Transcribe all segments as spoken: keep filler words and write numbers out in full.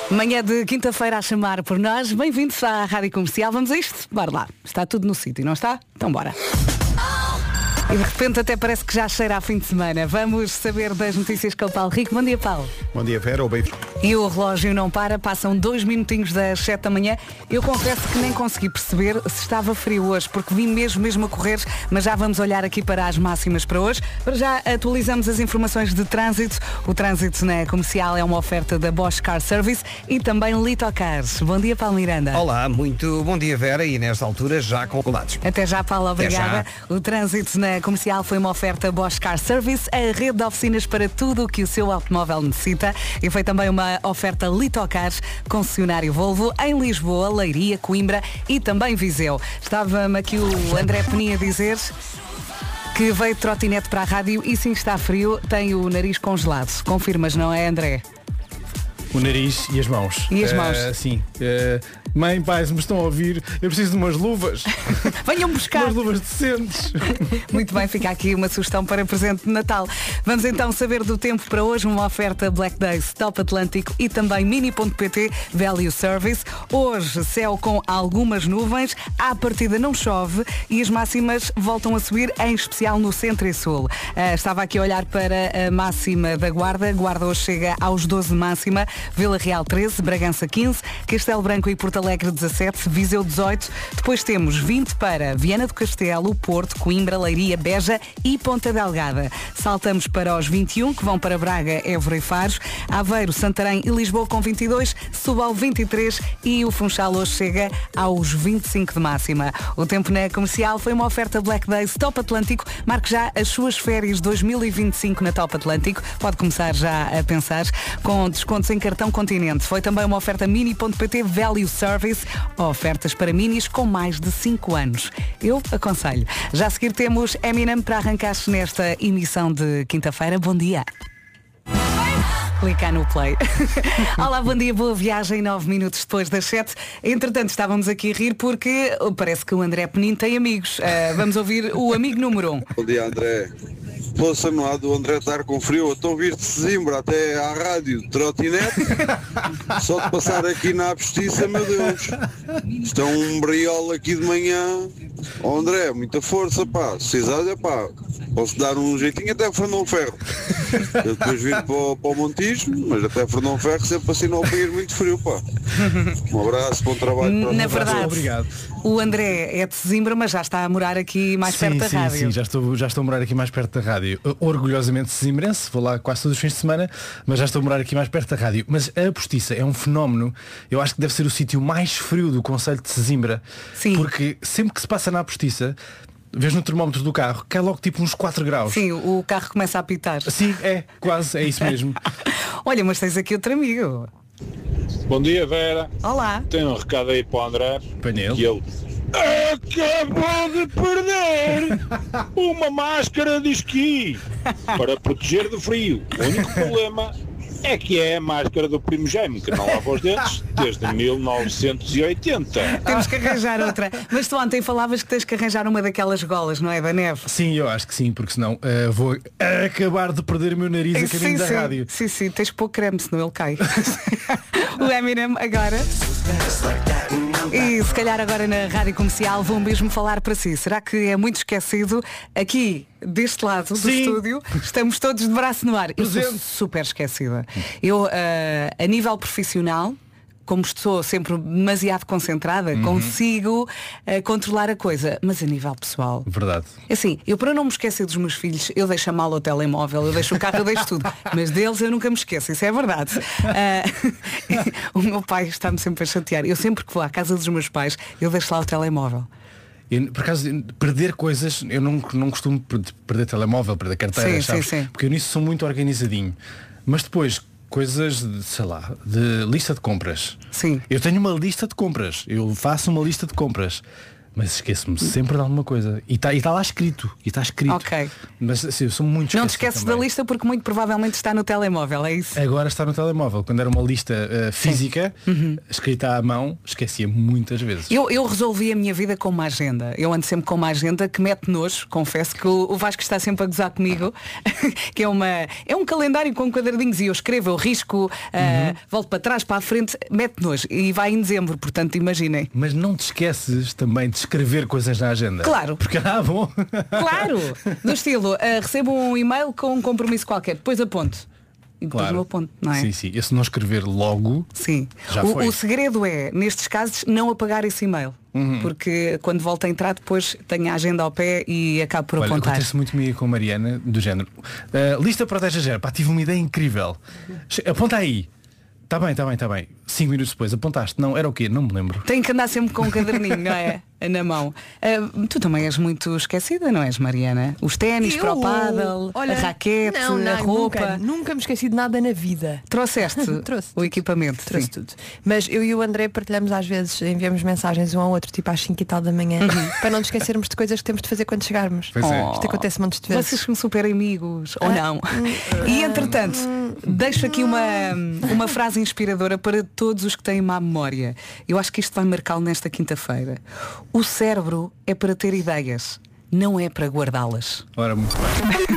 Manhã de quinta-feira a chamar por nós. Bem-vindos à Rádio Comercial. Vamos a isto? Bora lá. Está tudo no sítio, não está? Então bora. E de repente até parece que já cheira a fim de semana. Vamos saber das notícias com o Paulo Rico. Bom dia, Paulo. Bom dia, Vera. Ou bem... E o relógio não para, passam dois minutinhos das sete da manhã. Eu confesso que nem consegui perceber se estava frio hoje, porque vim mesmo, mesmo a correr, mas já vamos olhar aqui para as máximas para hoje. Para já atualizamos as informações de trânsito. O trânsito na Comercial é uma oferta da Bosch Car Service e também Lito Cars. Bom dia, Paulo Miranda. Olá, muito bom dia, Vera, e nesta altura já com colados. Até já, Paulo, obrigada. O trânsito na Comercial foi uma oferta Bosch Car Service, a rede de oficinas para tudo o que o seu automóvel necessita, e foi também uma oferta Lito Cars, concessionário Volvo em Lisboa, Leiria, Coimbra e também Viseu. Estava-me aqui o André Peninha a dizer que veio de trotinete para a rádio e sim, está frio, tem o nariz congelado. Confirmas, não é, André? O nariz e as mãos. E as mãos. Uh, sim. Uh, mãe, pai, se me estão a ouvir, eu preciso de umas luvas. Venham buscar. Umas luvas decentes. Muito bem, fica aqui uma sugestão para presente de Natal. Vamos então saber do tempo para hoje, uma oferta Black Days Top Atlântico e também Mini.pt Value Service. Hoje, céu com algumas nuvens, à partida não chove e as máximas voltam a subir, em especial no centro e sul. Uh, estava aqui a olhar para a máxima da Guarda. Guarda hoje chega aos doze máxima. Vila Real treze, Bragança quinze, Castelo Branco e Porto Alegre dezassete, Viseu dezoito, depois temos vinte para Viana do Castelo, Porto, Coimbra, Leiria, Beja e Ponta Delgada. Saltamos para os vinte e um, que vão para Braga, Évora e Faro, Aveiro, Santarém e Lisboa com vinte e dois, Setúbal vinte e três e o Funchal hoje chega aos vinte e cinco de máxima. O tempo na Comercial foi uma oferta Black Days Top Atlântico. Marque já as suas férias dois mil e vinte e cinco na Top Atlântico. Pode começar já a pensar, com descontos em cartão Continente. Foi também uma oferta Mini.pt Value Service, ofertas para minis com mais de cinco anos. Eu aconselho. Já a seguir temos Eminem para arrancar-se nesta emissão de quinta-feira. Bom dia. Clicar no play. Olá, bom dia, boa viagem, nove minutos depois das sete. Entretanto, estávamos aqui a rir porque parece que o André Penin tem amigos. Uh, vamos ouvir o amigo número um. Bom dia, André. Poxa, não há do André estar com frio. Então vir de Sesimbra até à rádio de trotinete. Só de passar aqui na Apostiça, meu Deus. Isto é um briol aqui de manhã. Oh, André, muita força, pá. Se precisar, pá, posso dar um jeitinho até Fernão Ferro. Eu depois vir para o, para o Montijo, mas até Fernão Ferro sempre assim não apanhar muito frio, pá. Um abraço, bom trabalho para Na verdade, obrigado. O André é de Sesimbra, mas já está a morar aqui mais sim, perto da sim, rádio. Sim, já estou, já estou a morar aqui mais perto da rádio. Orgulhosamente sesimbrense, vou lá quase todos os fins de semana, mas já estou a morar aqui mais perto da rádio. Mas a Postiça é um fenómeno, eu acho que deve ser o sítio mais frio do concelho de Sesimbra. Sim. Porque sempre que se passa na Postiça, vês no termómetro do carro, cai logo tipo uns quatro graus. Sim, o carro começa a apitar. Sim, é, quase, é isso mesmo. Olha, mas tens aqui outro amigo. Bom dia, Vera. Olá. Tenho um recado aí para o André. Painel. Que ele acabou de perder uma máscara de esqui para proteger do frio. O único problema é que é a máscara do primo Jaime, que não lava os dentes desde mil novecentos e oitenta. Temos que arranjar outra. Mas tu ontem falavas que tens que arranjar uma daquelas golas, não é, da neve? Sim, eu acho que sim, porque senão uh, vou acabar de perder o meu nariz a caminho sim, da sim. rádio. Sim, sim, tens pouco creme, senão ele cai. O Eminem agora. E se calhar agora na Rádio Comercial vão mesmo falar para si. Será que é muito esquecido? Aqui, deste lado do Sim. estúdio, estamos todos de braço no ar. Eu sou Presente. super esquecida. Eu, uh, a nível profissional, como estou sempre demasiado concentrada, uhum. consigo uh, controlar a coisa. Mas a nível pessoal... Verdade. Assim, eu para não me esquecer dos meus filhos, eu deixo a mala o telemóvel, eu deixo o carro, eu deixo tudo. Mas deles eu nunca me esqueço, isso é verdade. Uh, o meu pai está-me sempre a chatear. Eu sempre que vou à casa dos meus pais, eu deixo lá o telemóvel. Eu, por acaso, perder coisas, eu não, não costumo perder telemóvel, perder carteira, sim, sabes? Sim, sim. Porque eu nisso sou muito organizadinho. Mas depois, coisas, de, sei lá, de lista de compras. Sim. Eu tenho uma lista de compras. Eu faço uma lista de compras. Mas esqueço-me sempre de alguma coisa. E está e tá lá escrito. E está escrito. Ok. Mas assim, eu sou muito Não te esquecido esqueces também. da lista porque muito provavelmente está no telemóvel, é isso? Agora está no telemóvel. Quando era uma lista uh, física, uhum. escrita à mão, esquecia muitas vezes. Eu, eu resolvi a minha vida com uma agenda. Eu ando sempre com uma agenda que mete nojo. Confesso que o, o Vasco está sempre a gozar comigo. Que é, uma, é um calendário com quadradinhos e eu escrevo, eu risco, uh, uhum. volto para trás, para a frente, mete nojo. E vai em dezembro, portanto imaginem. Mas não te esqueces também de escrever coisas na agenda. Claro. Porque ah, bom. Claro. Do estilo, uh, recebo um e-mail com um compromisso qualquer, depois aponto. E depois claro. não aponto, não é? Sim, sim. E se não escrever logo, sim. Já o, foi. o segredo é, nestes casos, não apagar esse e-mail. Uhum. Porque quando volto a entrar depois tenho a agenda ao pé e acabo por Olha, apontar. Acontece muito comigo com a Mariana, do género. Uh, lista protege a gera. Pá, tive uma ideia incrível. Aponta aí. Está bem, está bem, está bem. Cinco minutos depois, apontaste. Não, era o quê? Não me lembro. Tenho que andar sempre com um caderninho, não é? Na mão. Uh, tu também és muito esquecida, não és, Mariana? Os ténis para o pádel, a raquete, não, não, a roupa. Nunca, nunca me esqueci de nada na vida. Trouxeste Trouxe o equipamento. Trouxe sim. tudo. Mas eu e o André partilhamos às vezes, enviamos mensagens um ao outro, tipo às cinco e tal da manhã, para não nos esquecermos de coisas que temos de fazer quando chegarmos. Pois é. Oh. Isto acontece montes de vezes. Vocês são super amigos, ou não? E entretanto, deixo aqui uma, uma frase inspiradora para todos os que têm má memória. Eu acho que isto vai marcá-lo nesta quinta-feira. O cérebro é para ter ideias, não é para guardá-las. Ora, muito bem.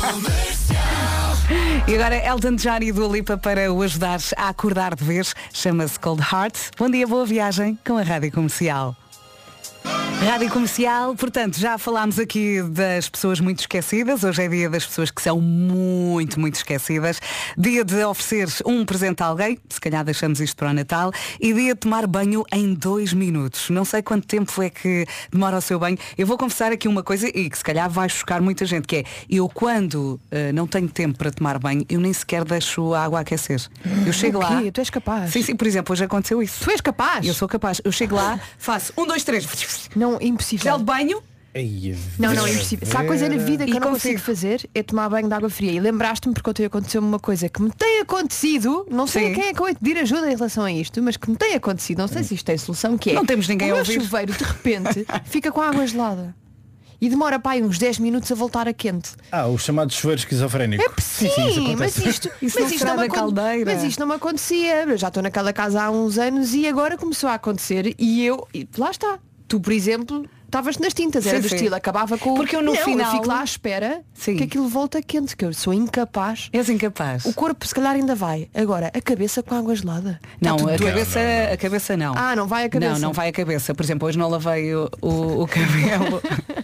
E agora Elton John e Dua Lipa para o ajudar a acordar de vez. Chama-se Cold Heart. Bom dia, boa viagem com a Rádio Comercial. Rádio Comercial, portanto, já falámos aqui das pessoas muito esquecidas. Hoje é dia das pessoas que são muito, muito esquecidas. Dia de oferecer um presente a alguém, se calhar deixamos isto para o Natal. E dia de tomar banho em dois minutos. Não sei quanto tempo é que demora o seu banho. Eu vou confessar aqui uma coisa e que se calhar vai chocar muita gente, que é, eu quando uh, não tenho tempo para tomar banho, eu nem sequer deixo a água aquecer. Eu chego lá. Tu és capaz? Sim, sim, por exemplo, hoje aconteceu isso. Tu és capaz? Eu sou capaz. Eu chego lá, faço um, dois, três. Não, impossível. Gel de banho. Ei, Não, não, é impossível. Se há coisa na vida que E eu não consigo. consigo fazer é tomar banho de água fria. E lembraste-me porque ontem aconteceu-me uma coisa que me tem acontecido, não sei Sim. a quem é que eu hei de pedir ajuda em relação a isto, mas que me tem acontecido, não sei se isto tem solução, que é Não temos ninguém o a meu ouvir. chuveiro de repente fica com a água gelada. E demora para aí uns dez minutos a voltar a quente. Ah, o chamado chuveiro esquizofrénico. É sim, sim, isso mas acontece. isto, Isso mas, não isto será não me da acon- caldeira. mas isto não me acontecia. Eu já estou naquela casa há uns anos e agora começou a acontecer e eu, e lá está. Tu, por exemplo, estavas nas tintas, era Sim, do sim. estilo, acabava com o... Porque eu no não, final- eu fico lá à espera Sim. que aquilo volta quente, que eu sou incapaz. És incapaz. O corpo se calhar ainda vai. Agora, a cabeça com água gelada. Não, Está tudo a doido. cabeça, a cabeça não. Ah, não vai a cabeça. Não, não vai a cabeça. Por exemplo, hoje não lavei o, o, o cabelo.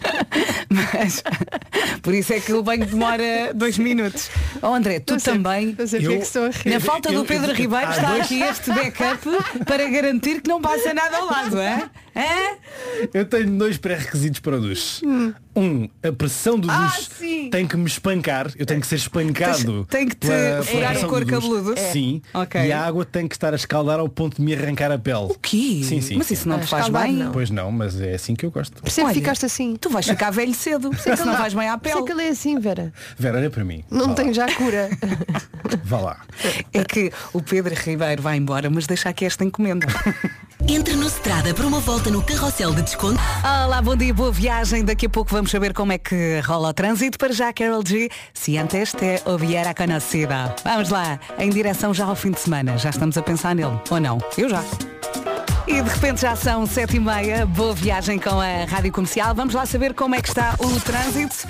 Mas por isso é que o banho demora dois minutos. Oh André, tu Eu sei- também. eu sei porque Eu- é que estou a rir. Na falta do Eu- Pedro eu- Ribeiro há está dois- aqui este backup para garantir que não passa nada ao lado, é? É? Eu tenho dois pré-requisitos para o duche. Um, a pressão do Ah, duche sim. tem que me espancar. Eu tenho que ser espancado. Tem que te pela- pela furar pressão o couro do duche. cabeludo. É. Sim. Ok. E a água tem que estar a escaldar ao ponto de me arrancar a pele. O quê? Sim, sim, Mas sim. isso não Ah, te faz escaldar bem? não. Pois não, mas é assim que eu gosto. Percebe Olha, que ficaste assim. Tu vais ficar velho cedo, se não vais bem à Sei pele. que ele é assim, Vera. Vera, olha para mim. Não Vá tem lá. já cura. Vá lá. É que o Pedro Ribeiro vai embora, mas deixa aqui esta encomenda. Entre no Strada para uma volta no carrossel de desconto. Olá, bom dia, boa viagem. Daqui a pouco vamos saber como é que rola o trânsito. Para já, Carol G, se antes te hubiera conhecido. Vamos lá, em direção já ao fim de semana. Já estamos a pensar nele, ou não? Eu já. E de repente já são sete e meia. Boa viagem com a Rádio Comercial. Vamos lá saber como é que está o trânsito.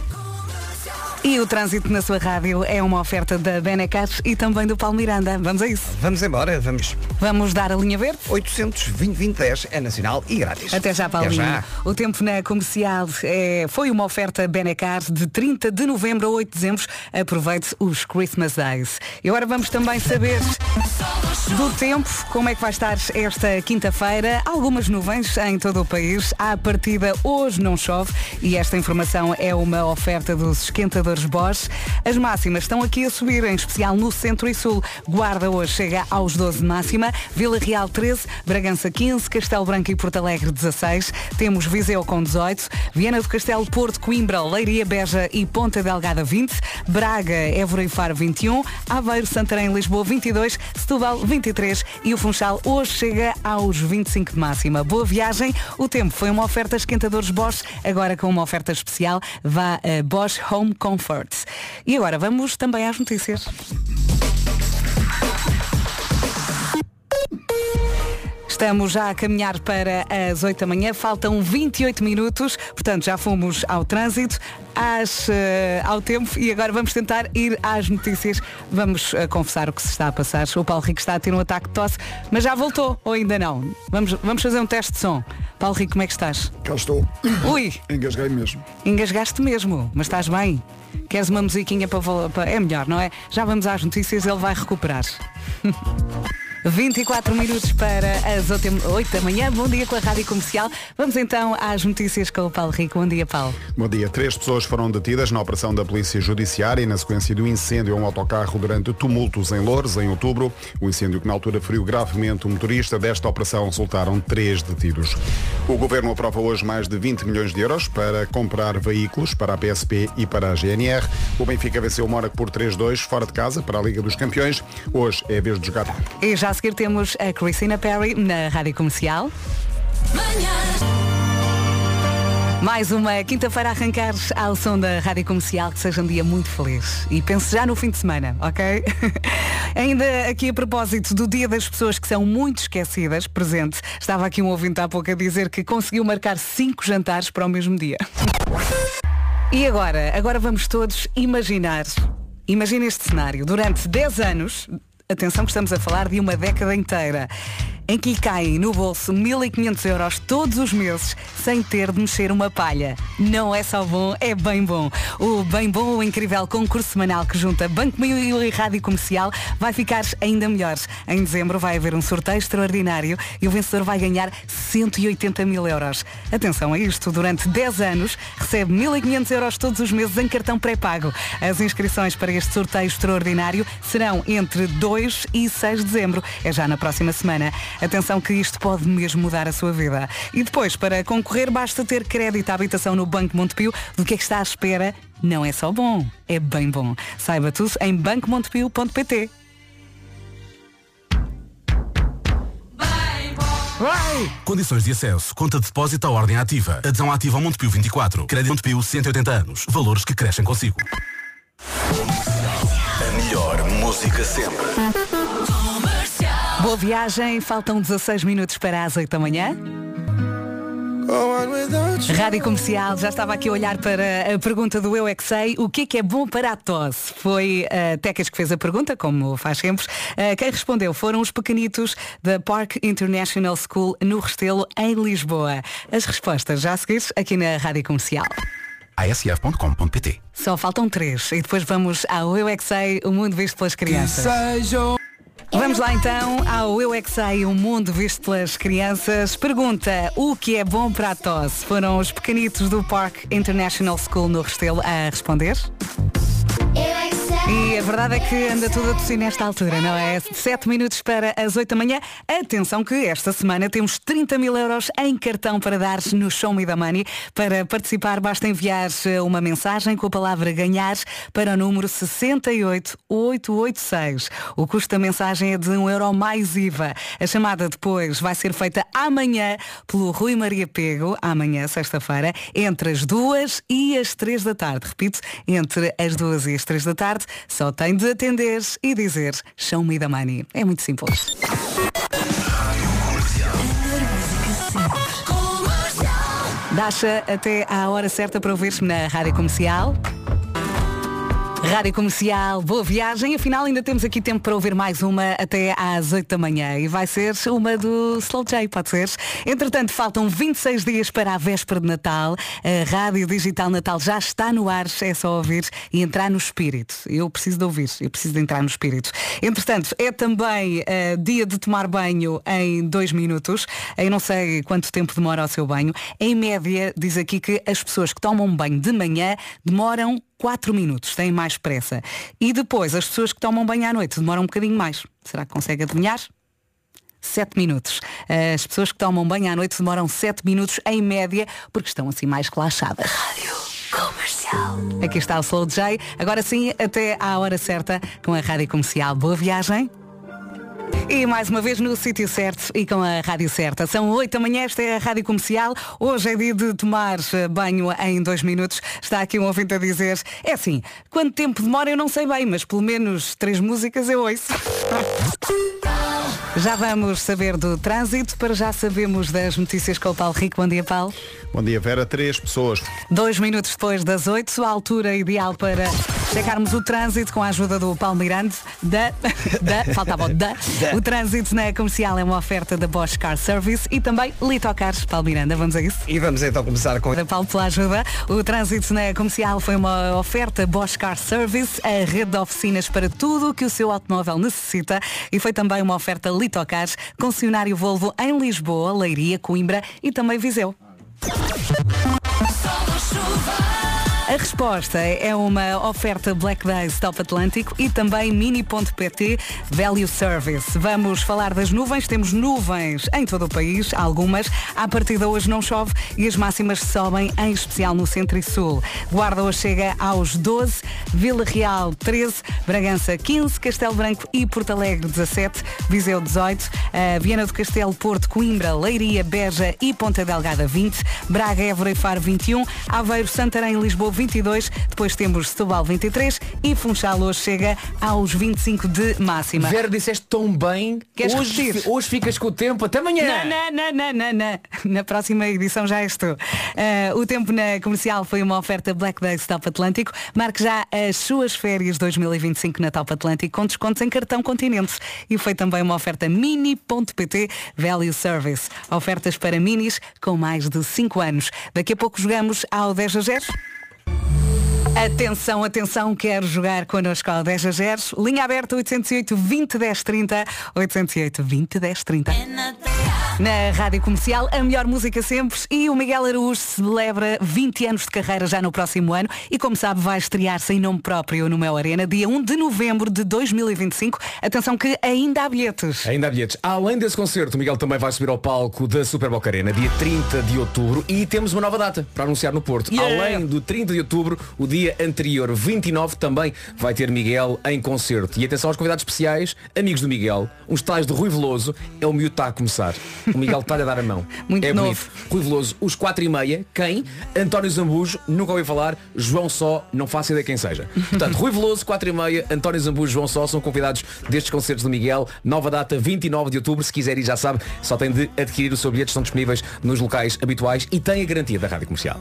E o trânsito na sua rádio é uma oferta da Benecar e também do Paulo Miranda. Vamos a isso. Vamos embora, vamos. Vamos dar a linha verde? oitocentos e vinte, vinte, dez é nacional e grátis. Até já, Paulinho. Até já. O tempo na comercial é, foi uma oferta Benecar de trinta de novembro a oito de dezembro. Aproveite os Christmas Days. E agora vamos também saber do tempo, como é que vai estar esta quinta-feira. Algumas nuvens em todo o país. À partida, hoje não chove e esta informação é uma oferta dos esquentadores esquentadores Bosch. As máximas estão aqui a subir, em especial no centro e sul. Guarda hoje chega aos doze de máxima, Vila Real treze, Bragança quinze, Castelo Branco e Porto Alegre dezasseis, temos Viseu com dezoito, Viana do Castelo, Porto, Coimbra, Leiria, Beja e Ponta Delgada vinte, Braga, Évora e Faro vinte e um, Aveiro, Santarém e Lisboa vinte e dois, Setúbal vinte e três e o Funchal hoje chega aos vinte e cinco de máxima. Boa viagem, o tempo foi uma oferta esquentadores Bosch, agora com uma oferta especial, vá a Bosch Home Comfort. E agora vamos também às notícias. Estamos já a caminhar para as oito da manhã, faltam vinte e oito minutos, portanto já fomos ao trânsito, às, uh, ao tempo e agora vamos tentar ir às notícias. Vamos uh, confessar o que se está a passar. O Paulo Rico está a ter um ataque de tosse, mas já voltou, ou ainda não? Vamos, vamos fazer um teste de som. Paulo Rico, como é que estás? Cá estou. Ui! Engasguei mesmo. Engasgaste mesmo, mas estás bem? Queres uma musiquinha para, para... É melhor, não é? Já vamos às notícias, ele vai recuperar. vinte e quatro minutos para as oito da manhã. Bom dia com a Rádio Comercial. Vamos então às notícias com o Paulo Rico. Bom dia, Paulo. Bom dia. Três pessoas foram detidas na operação da Polícia Judiciária na sequência do incêndio a um autocarro durante tumultos em Loures, em outubro. O incêndio que na altura feriu gravemente o motorista. Desta operação resultaram três detidos. O Governo aprova hoje mais de vinte milhões de euros para comprar veículos para a P S P e para a G N R. O Benfica venceu o Mónaco por três a dois fora de casa para a Liga dos Campeões. Hoje é a vez de jogar. E já a seguir temos a Christina Perry na Rádio Comercial. Mais uma quinta-feira a arrancar ao som da Rádio Comercial, que seja um dia muito feliz. E pense já no fim de semana, ok? Ainda aqui a propósito do Dia das Pessoas que são muito esquecidas, presente, estava aqui um ouvinte há pouco a dizer que conseguiu marcar cinco jantares para o mesmo dia. E agora? Agora vamos todos imaginar. Imagina este cenário. Durante dez anos... Atenção que estamos a falar de uma década inteira em que lhe caem no bolso mil e quinhentos euros todos os meses sem ter de mexer uma palha. Não é só bom, é bem bom. O Bem Bom, o incrível concurso semanal que junta Banco Milho e Rádio Comercial vai ficar ainda melhor. Em dezembro vai haver um sorteio extraordinário e o vencedor vai ganhar cento e oitenta mil euros. Atenção a isto, durante dez anos recebe mil e quinhentos euros todos os meses em cartão pré-pago. As inscrições para este sorteio extraordinário serão entre dois e seis de dezembro. É já na próxima semana. Atenção que isto pode mesmo mudar a sua vida. E depois, para concorrer, basta ter crédito à habitação no Banco Montepio. Do que é que está à espera? Não é só bom, é bem bom. Saiba tudo em banco montepio ponto pt. Vai! Condições de acesso, conta de depósito à ordem ativa, adesão ativa ao Montepio vinte e quatro, crédito Montepio cento e oitenta anos, valores que crescem consigo. A melhor música sempre. Boa viagem, faltam dezasseis minutos para as oito da manhã. Rádio Comercial, já estava aqui a olhar para a pergunta do Eu É Que Sei. O que é que é bom para a tosse? Foi a Tecas que fez a pergunta, como faz sempre. Quem respondeu foram os pequenitos da Park International School no Restelo, em Lisboa. As respostas já a seguir aqui na Rádio Comercial. a s f ponto com ponto p t. Só faltam três e depois vamos ao Eu É Que Sei, o mundo visto pelas crianças. Vamos lá então ao Eu É Que Sei, o mundo visto pelas crianças. Pergunta, o que é bom para a tosse? Foram os pequenitos do Park International School no Restelo a responder? Eu é que sei. E a verdade é que anda tudo a tossir nesta altura, não é? Sete minutos para as oito da manhã. Atenção que esta semana temos trinta mil euros em cartão para dar no Show Me the Money. Para participar basta enviar uma mensagem com a palavra ganhar para o número sessenta e oito oito oito seis. O custo da mensagem é de um euro mais I V A. A chamada depois vai ser feita amanhã pelo Rui Maria Pego, amanhã, sexta-feira, entre as duas e as três da tarde. Repito, entre as duas e as três da tarde, só tem de atender e dizer Show Me the Money. É muito simples. Dasha até à hora certa para ouvir-me na Rádio Comercial. Rádio Comercial, boa viagem. Afinal, ainda temos aqui tempo para ouvir mais uma até às oito da manhã. E vai ser uma do Slow J, pode ser? Entretanto, faltam vinte e seis dias para a véspera de Natal. A Rádio Digital Natal já está no ar. É só ouvir e entrar no espírito. Eu preciso de ouvir, eu preciso de entrar no espírito. Entretanto, é também uh, dia de tomar banho em dois minutos. Eu não sei quanto tempo demora o seu banho. Em média, diz aqui que as pessoas que tomam banho de manhã demoram quatro minutos, têm mais pressa. E depois, as pessoas que tomam banho à noite demoram um bocadinho mais. Será que consegue adivinhar? sete minutos. As pessoas que tomam banho à noite demoram sete minutos em média, porque estão assim mais relaxadas. Rádio Comercial. Aqui está o Slow J. Agora sim, até à hora certa com a Rádio Comercial. Boa viagem. E mais uma vez no sítio certo e com a rádio certa. São oito da manhã, esta é a Rádio Comercial. Hoje é dia de tomar banho em dois minutos. Está aqui um ouvinte a dizer, é assim, quanto tempo demora eu não sei bem, mas pelo menos três músicas eu ouço. Já vamos saber do trânsito, para já sabemos das notícias com o Paulo Rico. Bom dia, Paulo. Bom dia, Vera. Três pessoas. Dois minutos depois das oito, a altura ideal para checarmos o trânsito com a ajuda do Paulo Miranda. Da, da, faltava o da. O trânsito na Comercial é uma oferta da Bosch Car Service e também Litocars. Paulo Miranda, vamos a isso? E vamos então começar com... Paulo, pela ajuda. O trânsito na Comercial foi uma oferta Bosch Car Service, a rede de oficinas para tudo o que o seu automóvel necessita, e foi também uma oferta Litocars, concessionário Volvo em Lisboa, Leiria, Coimbra e também Viseu. A resposta é uma oferta Black Days Top Atlântico e também Mini.pt Value Service. Vamos falar das nuvens. Temos nuvens em todo o país, algumas. À partida hoje não chove e as máximas sobem, em especial no centro e sul. Guarda hoje chega aos doze, Vila Real treze, Bragança quinze, Castelo Branco e Porto Alegre dezassete, Viseu dezoito, uh, Viana do Castelo, Porto, Coimbra, Leiria, Beja e Ponta Delgada vinte, Braga, Évora e Faro vinte e um, Aveiro, Santarém e Lisboa vinte e dois, depois temos Setúbal vinte e três e Funchal hoje chega aos vinte e cinco de máxima. Vera, disseste tão bem. Queres hoje, repetir? hoje ficas com o tempo. Até amanhã. Não, não, não, não, não, não. Na próxima edição já és tu. Uh, o tempo na Comercial foi uma oferta Black Days Top Atlântico. Marque já as suas férias dois mil e vinte e cinco na Top Atlântico com descontos em cartão Continente. E foi também uma oferta Mini.pt Value Service. Ofertas para minis com mais de cinco anos. Daqui a pouco jogamos ao dez a zero. Atenção, atenção, quero jogar connosco ao dez a zero. Linha aberta oitocentos e oito, vinte, dez, trinta. oitocentos e oito, vinte, dez, trinta. Na Rádio Comercial, a melhor música sempre, e o Miguel Araújo celebra vinte anos de carreira já no próximo ano e, como sabe, vai estrear-se em nome próprio no Mel Arena, dia um de novembro de dois mil e vinte e cinco. Atenção que ainda há bilhetes. Ainda há bilhetes. Além desse concerto, o Miguel também vai subir ao palco da Super Boca Arena, dia trinta de outubro, e temos uma nova data para anunciar no Porto. Yeah. Além do trinta de outubro, o dia anterior, vinte e nove, também vai ter Miguel em concerto. E atenção aos convidados especiais, amigos do Miguel, uns tais de Rui Veloso. É o miúdo que está a começar. O Miguel está a dar a mão. Muito é novo. bonito. Rui Veloso, os quatro e meia. Quem? António Zambujo, nunca ouvi falar. João Só, não faço ideia quem seja. Portanto, Rui Veloso, quatro e meia. António Zambujo, João Só são convidados destes concertos do Miguel. Nova data, vinte e nove de outubro. Se quiser ir, já sabe, só tem de adquirir o seu bilhete. Estão disponíveis nos locais habituais e tem a garantia da Rádio Comercial.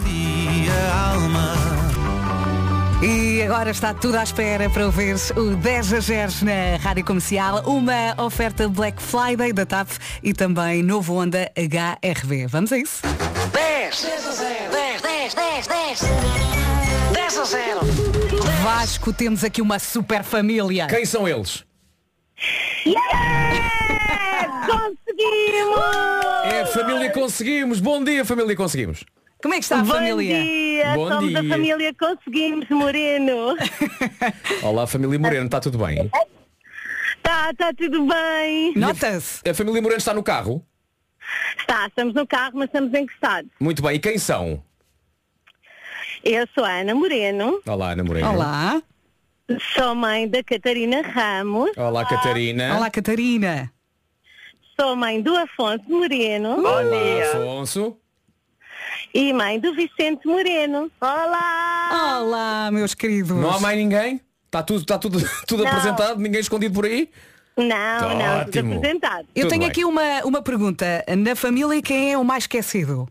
E agora está tudo à espera para ouvir o dez a zero na Rádio Comercial, uma oferta Black Friday da T A P e também novo Honda H R V. Vamos a isso? dez, dez a zero, dez, dez, dez, dez, dez a zero. Vasco, temos aqui uma super família. Quem são eles? Yeah! Conseguimos! É a família Conseguimos. Bom dia, família Conseguimos. Como é que está a Bom família? Dia. Bom Somos dia. a família Conseguimos, Moreno. Olá, família Moreno, está tudo bem? Está, está tudo bem. Nota-se. A família Moreno está no carro? Está, estamos no carro, mas estamos encostados. Muito bem, e quem são? Eu sou a Ana Moreno. Olá, Ana Moreno. Olá. Sou mãe da Catarina Ramos. Olá, Catarina. Olá, Catarina. Sou mãe do Afonso Moreno. Olá, Afonso. E mãe do Vicente Moreno. Olá! Olá, meus queridos. Não há mais ninguém? Está tudo, está tudo, tudo Não. apresentado? Ninguém escondido por aí? Não, Tá não, tudo ótimo. apresentado. Eu Tudo tenho bem. aqui uma, uma pergunta. Na família, quem é o mais esquecido?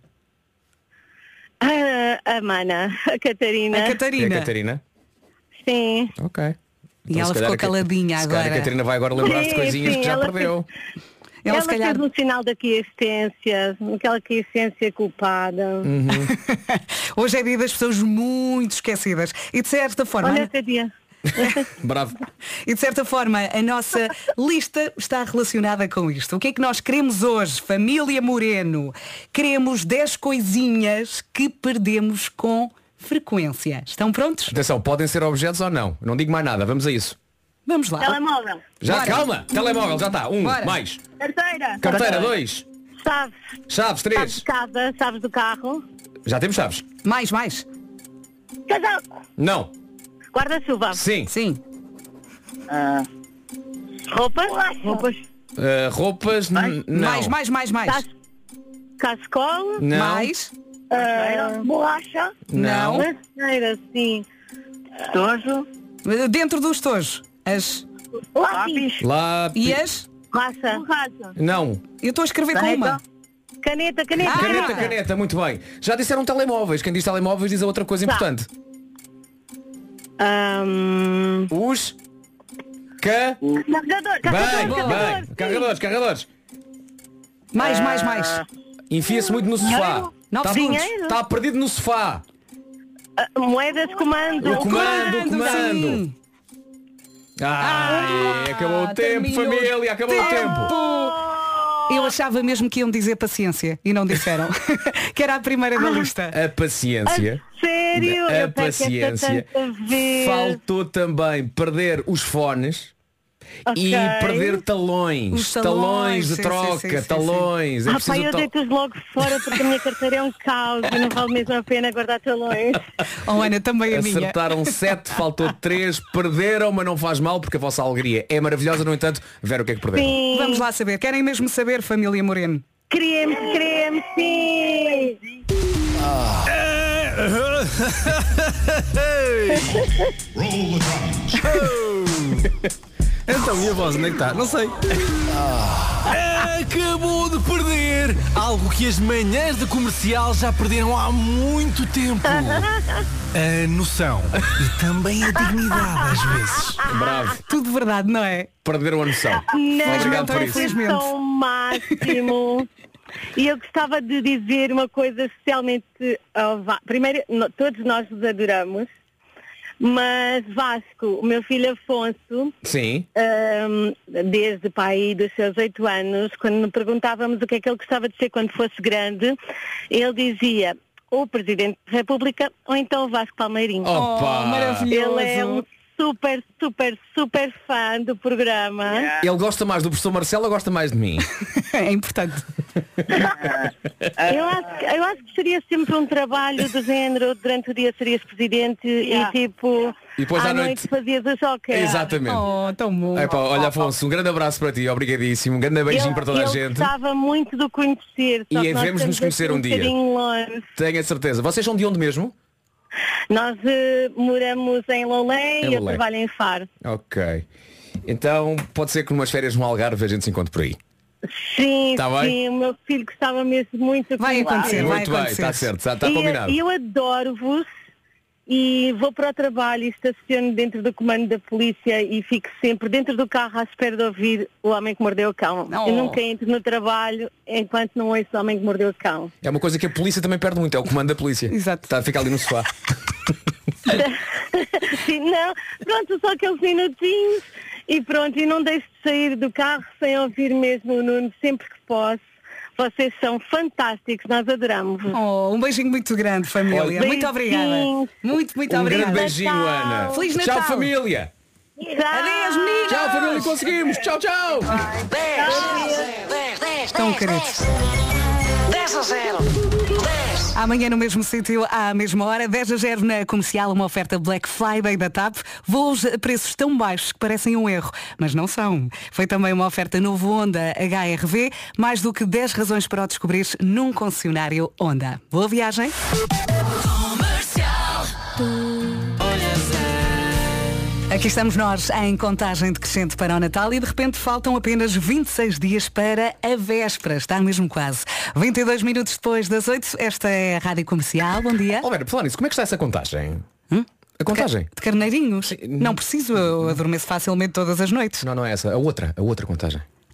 Ah, a Mana, a Catarina. A É Catarina. a Catarina? Sim. Ok. E Então, ela se calhar ficou a Ca- caladinha Se calhar agora. a Catarina vai agora lembrar-se de Sim, coisinhas sim, que já ela perdeu. Ela, Ela se calhar... fez um sinal da quiescência, aquela quiescência culpada. Uhum. Hoje é dia das pessoas muito esquecidas. E de certa forma... Olha esse dia. Bravo. E de certa forma a nossa lista está relacionada com isto. O que é que nós queremos hoje? Família Moreno. Queremos dez coisinhas que perdemos com frequência. Estão prontos? Atenção, podem ser objetos ou não. Não digo mais nada, vamos a isso. Vamos lá. Telemóvel. Já, Bora. calma, telemóvel, já está. Um, Bora. mais. Carteira. Carteira, dois. Chaves. Chaves, Chaves três. de casa, chaves do carro. Já temos chaves. Mais, mais. Casaco. Não. Guarda-chuva. Sim. Sim. Roupas. Roupas. Uh, roupas, n- não. Mais, mais, mais, mais. Cas- Cascola. Não. Mais. Ah, borracha. Não. Carteira, sim. Estojo. Dentro do estojo. As... Lápis. Lápis. E as? Raça. Raça. Não. Eu estou a escrever com uma. Caneta, caneta. Ah. Caneta, caneta, muito bem. Já disseram telemóveis. Quem diz telemóveis diz a outra coisa Tá. importante. Ahm, Os. Ca... Carregador. Bem, Carregador. bem. Carregadores, carregadores. Mais, mais, mais. Enfia-se muito no sofá. Nove Está segundos. está perdido no sofá. Ah, moedas, comando. O comando, o comando. sim. Ai, acabou o tempo, terminou. família, acabou o tempo. Eu achava mesmo que iam dizer paciência e não disseram. Que era a primeira da lista. A paciência. Sério? A Eu peço esta paciência. tanta vez. Faltou também perder os fones. Ok. E perder talões, Os talões, de sim, troca, sim, sim, sim, talões. É Ah, preciso pai, eu tal- deito-os logo fora porque a minha carteira é um caos e não vale mesmo a pena guardar talões. Oh, Ana, também a minha. Acertaram sete, faltou três, perderam, mas não faz mal porque a vossa alegria é maravilhosa, no entanto, ver o que é que perderam. Sim. Vamos lá saber. Querem mesmo saber, família Moreno? Queremos, queremos, sim. Então, e a voz, onde é que está? Não sei. Acabou de perder algo que as manhãs da comercial já perderam há muito tempo. A noção. E também a dignidade, às vezes. Bravo, Tudo verdade, não é? perderam a noção. Não, Obrigado por então, isso. infelizmente. são o máximo. E eu gostava de dizer uma coisa especialmente ao Va- Primeiro, no- todos nós os adoramos, mas Vasco, o meu filho Afonso, Sim. Ahm, desde pai dos seus oito anos, quando lhe perguntávamos o que é que ele gostava de ser quando fosse grande, ele dizia ou o Presidente da República ou então o Vasco Palmeirinho. Opa! Oh, maravilhoso. Ele é um super, super, super fã do programa. Ele gosta mais do professor Marcelo ou gosta mais de mim? É importante. Eu acho, que- eu acho que seria sempre um trabalho do género, durante o dia serias Presidente e tipo, E depois à à noite, noite- fazias o joker. Exatamente. Oh, tão bom. Epá, olha, Afonso, um grande abraço para ti, obrigadíssimo, um grande beijinho Ele- para toda a ele gente. gostava muito de o conhecer. E só que nós devemos nos estamos conhecer aqui um dia. bocadinho longe. Tenho a certeza. Vocês são de onde mesmo? Nós eh, moramos em Loulé Em e eu Loulé. trabalho em Faro. Ok. Então pode ser que numas férias no Algarve a gente se encontre por aí. Sim, Tá bem? sim, o meu filho gostava mesmo muito de Vai conhecer. acontecer, vai Muito bem, acontecer. está certo, está, está E, combinado. e eu adoro-vos e vou para o trabalho e estaciono dentro do comando da polícia e fico sempre dentro do carro à espera de ouvir O Homem que Mordeu o Cão. Oh. Eu nunca entro no trabalho enquanto não ouço O Homem que Mordeu o Cão. É uma coisa que a polícia também perde muito, é o comando da polícia. Exato. Está a ficar ali no sofá. Sim, não, pronto, só aqueles minutinhos e pronto, e não deixo de sair do carro sem ouvir mesmo o Nuno sempre que posso. Vocês são fantásticos, nós adoramos. Oh, um beijinho muito grande, família. Olha, muito obrigada. beijinhos. Muito, muito Um obrigada. grande beijinho, Natal. Ana. Feliz Tchau, Natal. família. Adeus, meninas. Tchau, família, conseguimos. Tchau, tchau. dez, dez, dez, Tão dez, queridos. dez a zero. dez. Amanhã no mesmo sítio, à mesma hora, dez a zero na comercial, uma oferta Black Friday da TAP. Voos a preços tão baixos que parecem um erro, mas não são. Foi também uma oferta novo Honda H R V, mais do que dez razões para o descobrir num concessionário Honda. Boa viagem. Aqui estamos nós em contagem decrescente para o Natal e de repente faltam apenas vinte e seis dias para a véspera. Está mesmo quase. vinte e dois minutos depois das oito, esta é a Rádio Comercial. Bom dia. Alberto, por falar nisso, como é que está essa contagem? A contagem? De carneirinhos? Não preciso, eu adormeço facilmente todas as noites. Não, não é essa. A outra, a outra contagem.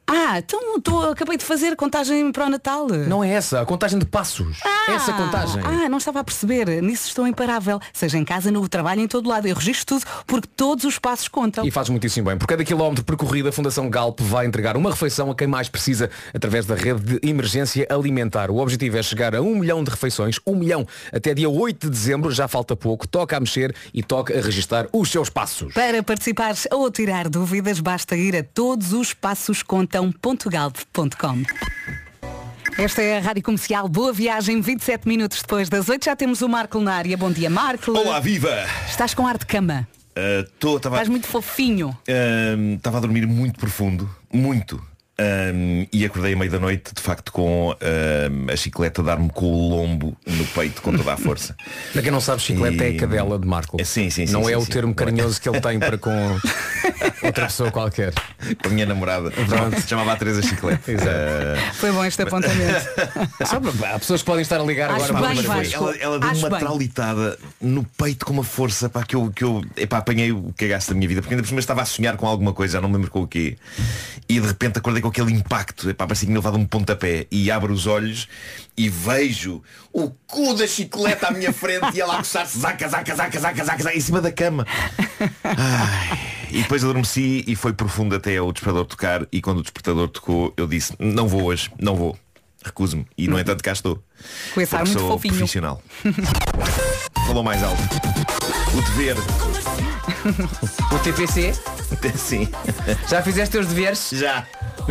Ah, então tô, acabei de fazer contagem para o Natal. Não é essa, a contagem de passos. Ah, essa contagem. Ah, não estava a perceber. Nisso estou imparável. Seja em casa, no trabalho, em todo lado. Eu registro tudo porque todos os passos contam. E faz muitíssimo bem. Por cada quilómetro percorrido, a Fundação Galp vai entregar uma refeição a quem mais precisa através da rede de emergência alimentar. O objetivo é chegar a um milhão de refeições, um milhão até dia oito de dezembro, já falta pouco. Toca a mexer e toca a registar os seus passos. Para participar ou tirar dúvidas, basta ir a todos os passos contam ponto galp ponto com. Esta é a Rádio Comercial. Boa viagem, vinte e sete minutos depois das oito. Já temos o Marco na área. Bom dia, Marco. Olá, viva! Estás com ar de cama? Uh, tô, tava... Estás muito fofinho. Estava uh, a dormir muito profundo. Muito. Um, e acordei à meia da noite, de facto, com um, a chicleta a dar-me com o lombo no peito com toda a força. Para quem não sabe, chicleta e... é a cadela de Marco. Sim, sim, sim. Não sim, é sim, o termo sim. carinhoso que ele tem para com outra pessoa qualquer. Com a minha namorada. Pronto. Chamava a Teresa Chicleta. Uh... Foi bom este apontamento. Só para, há pessoas que podem estar a ligar Acho agora. Bem, mas ela, ela deu uma bem. traulitada no peito com uma força pá, que eu, que eu epá, apanhei o cagaço da minha vida. Porque ainda por cima estava a sonhar com alguma coisa, já não me lembro com o quê. E de repente acordei com aquele impacto. Epá, parecia que me levado um pontapé. E abro os olhos e vejo o cu da chicleta à minha frente e ela a coçar-se zaca, zaca, zaca, zaca, zaca, zaca, em cima da cama. Ai, e depois adormeci e foi profundo até o despertador tocar. E quando o despertador tocou eu disse, não vou hoje, não vou, recuso-me. E no entanto cá estou. Com esse ar muito fofinho. Profissional. Falou mais alto. O dever. O T P C? Sim. Já fizeste os deveres? Já.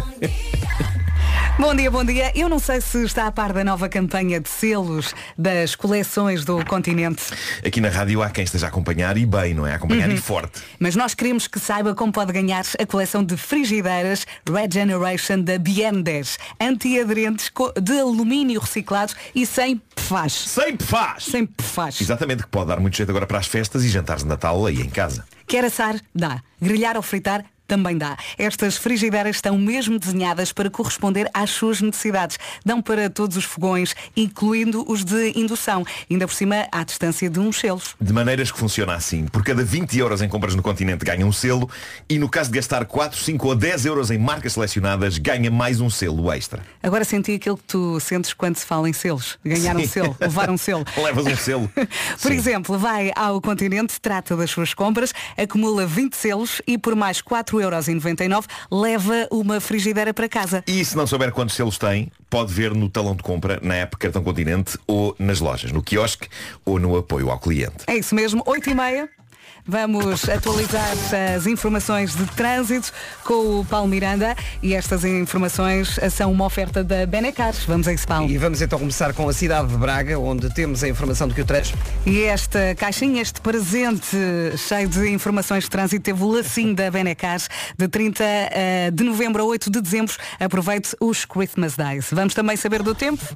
Bom dia, bom dia. Eu não sei se está a par da nova campanha de selos das coleções do Continente. Aqui na rádio há quem esteja a acompanhar e bem, não é? A acompanhar uhum. e forte. Mas nós queremos que saiba como pode ganhar a coleção de frigideiras Regeneration da B M dez. Antiaderentes de alumínio reciclado e sem P F A S. Sem P F A S! Sem P F A S. Exatamente, que pode dar muito jeito agora para as festas e jantares de Natal aí em casa. Quer assar? Dá. Grelhar ou fritar? Também dá. Estas frigideiras estão mesmo desenhadas para corresponder às suas necessidades. Dão para todos os fogões, incluindo os de indução. Ainda por cima, à distância de uns selos. De maneiras que funciona assim. Por cada vinte euros em compras no Continente ganha um selo e no caso de gastar quatro, cinco ou dez euros em marcas selecionadas ganha mais um selo extra. Agora senti aquilo que tu sentes quando se fala em selos. Ganhar um selo, levar um selo. Levas um selo. Por Sim. exemplo, vai ao Continente, trata das suas compras, acumula vinte selos e por mais quatro euros e noventa e nove leva uma frigideira para casa. E se não souber quantos selos tem, pode ver no talão de compra, na app Cartão Continente ou nas lojas, no quiosque ou no apoio ao cliente. É isso mesmo, oito e meia. Vamos atualizar as informações de trânsito com o Paulo Miranda e estas informações são uma oferta da Benecar. Vamos a isso, Paulo. E vamos então começar com a cidade de Braga, onde temos a informação de que o trecho. E esta caixinha, este presente cheio de informações de trânsito, teve o lacinho da Benecar de trinta de novembro a oito de dezembro. Aproveite os Christmas Days. Vamos também saber do tempo.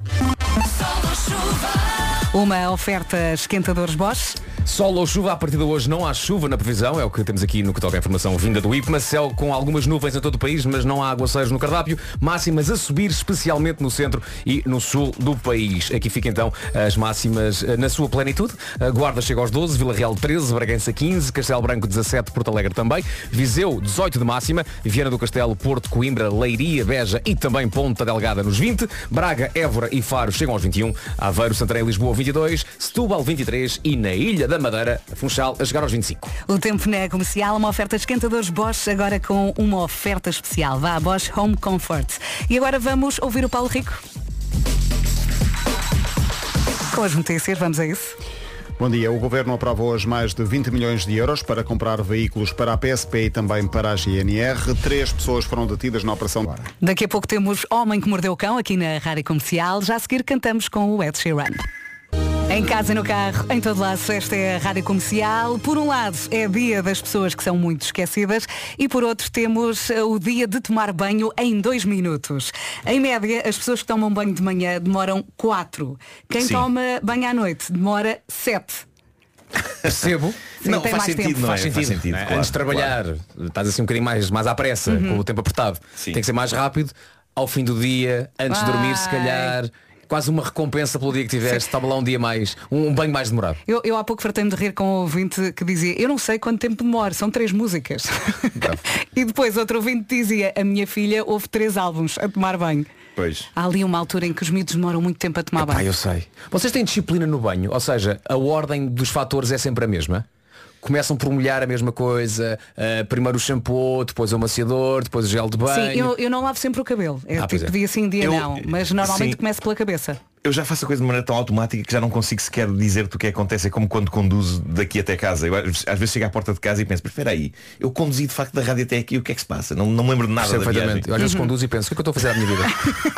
Uma oferta esquentadores Bosch. Sol ou chuva, a partir de hoje não há chuva na previsão, é o que temos aqui no que toca a informação vinda do I P M A. Céu com algumas nuvens em todo o país, mas não há aguaceiros no cardápio. Máximas a subir, especialmente no centro e no sul do país. Aqui fica então as máximas na sua plenitude. A Guarda chega aos doze, Vila Real treze, Bragança quinze, Castelo Branco dezassete, Porto Alegre também, Viseu dezoito de máxima, Viana do Castelo, Porto, Coimbra, Leiria, Beja e também Ponta Delgada nos vinte, Braga, Évora e Faro chegam aos vinte e um, Aveiro, Santarém e Lisboa vinte e dois, Setúbal vinte e três e na Ilha da Madeira, Funchal, a chegar aos vinte e cinco. O tempo na comercial, uma oferta de esquentadores Bosch, agora com uma oferta especial. Vá a Bosch Home Comfort. E agora vamos ouvir o Paulo Rico. Com as notícias, vamos a isso. Bom dia. O Governo aprova hoje mais de vinte milhões de euros para comprar veículos para a P S P e também para a G N R. Três pessoas foram detidas na operação. Daqui a pouco temos Homem que Mordeu o Cão aqui na Rádio Comercial. Já a seguir cantamos com o Ed Sheeran. Em casa, no carro, em todo lado, esta é a Rádio Comercial. Por um lado, é dia das pessoas que são muito esquecidas e por outro temos o dia de tomar banho em dois minutos. Em média, as pessoas que tomam banho de manhã demoram quatro. Quem Sim. toma banho à noite demora sete. Percebo. Sim, não, tem faz mais sentido, tempo. não é? Faz sentido, Faz sentido não é? claro, Antes de trabalhar, claro. estás assim um bocadinho mais, mais à pressa, uhum. com o tempo apertado. Sim. Tem que ser mais rápido. Ao fim do dia, antes Ai. de dormir, se calhar, quase uma recompensa pelo dia que tiveste. Estava lá um dia mais, um banho mais demorado. Eu, eu há pouco fartei-me de rir com um ouvinte que dizia, eu não sei quanto tempo demora, são três músicas. E depois outro ouvinte dizia, a minha filha ouve três álbuns a tomar banho. Pois. Há ali uma altura em que os miúdos demoram muito tempo a tomar Epá, banho. eu sei. Vocês têm disciplina no banho? Ou seja, a ordem dos fatores é sempre a mesma? Começam por molhar a mesma coisa, uh, primeiro o shampoo, depois o amaciador, depois o gel de banho. Sim, eu, eu não lavo sempre o cabelo. É Ah, tipo pois é. dia sim, dia Eu- não. Mas normalmente sim. começo pela cabeça. Eu já faço a coisa de maneira tão automática que já não consigo sequer dizer-te o que acontece. É como quando conduzo daqui até casa. Eu, às às vezes chego à porta de casa e penso, mas espera aí, eu conduzi de facto da rádio até aqui, o que é que se passa? Não, não me lembro de nada da viagem. Eu às vezes conduzo e penso, o que é que eu estou a fazer à minha vida?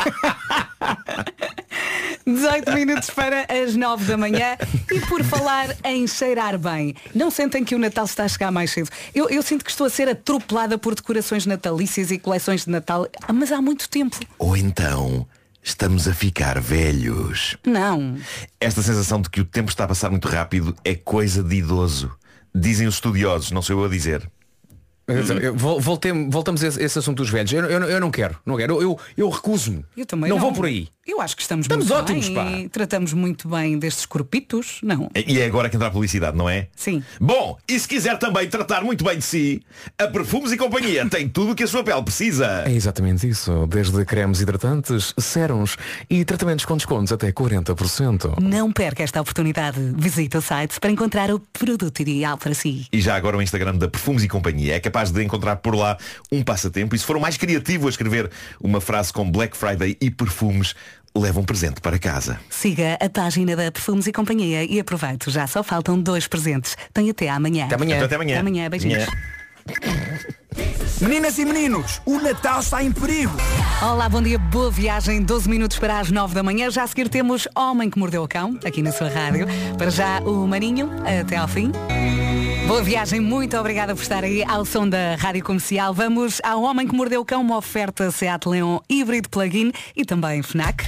dezoito minutos para as nove da manhã. E por falar em cheirar bem, não sentem que o Natal está a chegar mais cedo? Eu, eu sinto que estou a ser atropelada por decorações natalícias e coleções de Natal, mas há muito tempo. Ou então, estamos a ficar velhos. Não. Esta sensação de que o tempo está a passar muito rápido é coisa de idoso. Dizem os estudiosos, não sou eu a dizer. Eu- vol- voltem- voltamos a esse, esse assunto dos velhos. Eu, eu, eu não quero, não quero. Eu, eu, eu recuso-me. Eu também não, não vou por aí. Eu acho que estamos, Estamos muito ótimos, bem. pá. Tratamos muito bem destes corpitos. Não. E é agora que entra a publicidade, não é? Sim. Bom, e se quiser também tratar muito bem de si, a Perfumes e Companhia tem tudo o que a sua pele precisa. É exatamente isso. Desde cremes hidratantes, sérums e tratamentos com descontos até quarenta por cento. Não perca esta oportunidade. Visite o site para encontrar o produto ideal para si. E já agora o Instagram da Perfumes e Companhia é capaz de encontrar por lá um passatempo. E se for o mais criativo a escrever uma frase com Black Friday e perfumes, leva um presente para casa. Siga a página da Perfumes e Companhia e aproveite. Já só faltam dois presentes. Tem até amanhã. Até amanhã. Então até amanhã. Até amanhã. Beijinhos. Meninas e meninos, o Natal está em perigo. Olá, bom dia, boa viagem. doze minutos para as nove da manhã. Já a seguir temos Homem que Mordeu o Cão, aqui na sua rádio. Para já o Maninho, até ao fim. Boa viagem, muito obrigada por estar aí ao som da Rádio Comercial. Vamos ao Homem que Mordeu o Cão, uma oferta Seat Leon híbrido plug-in e também FNAC.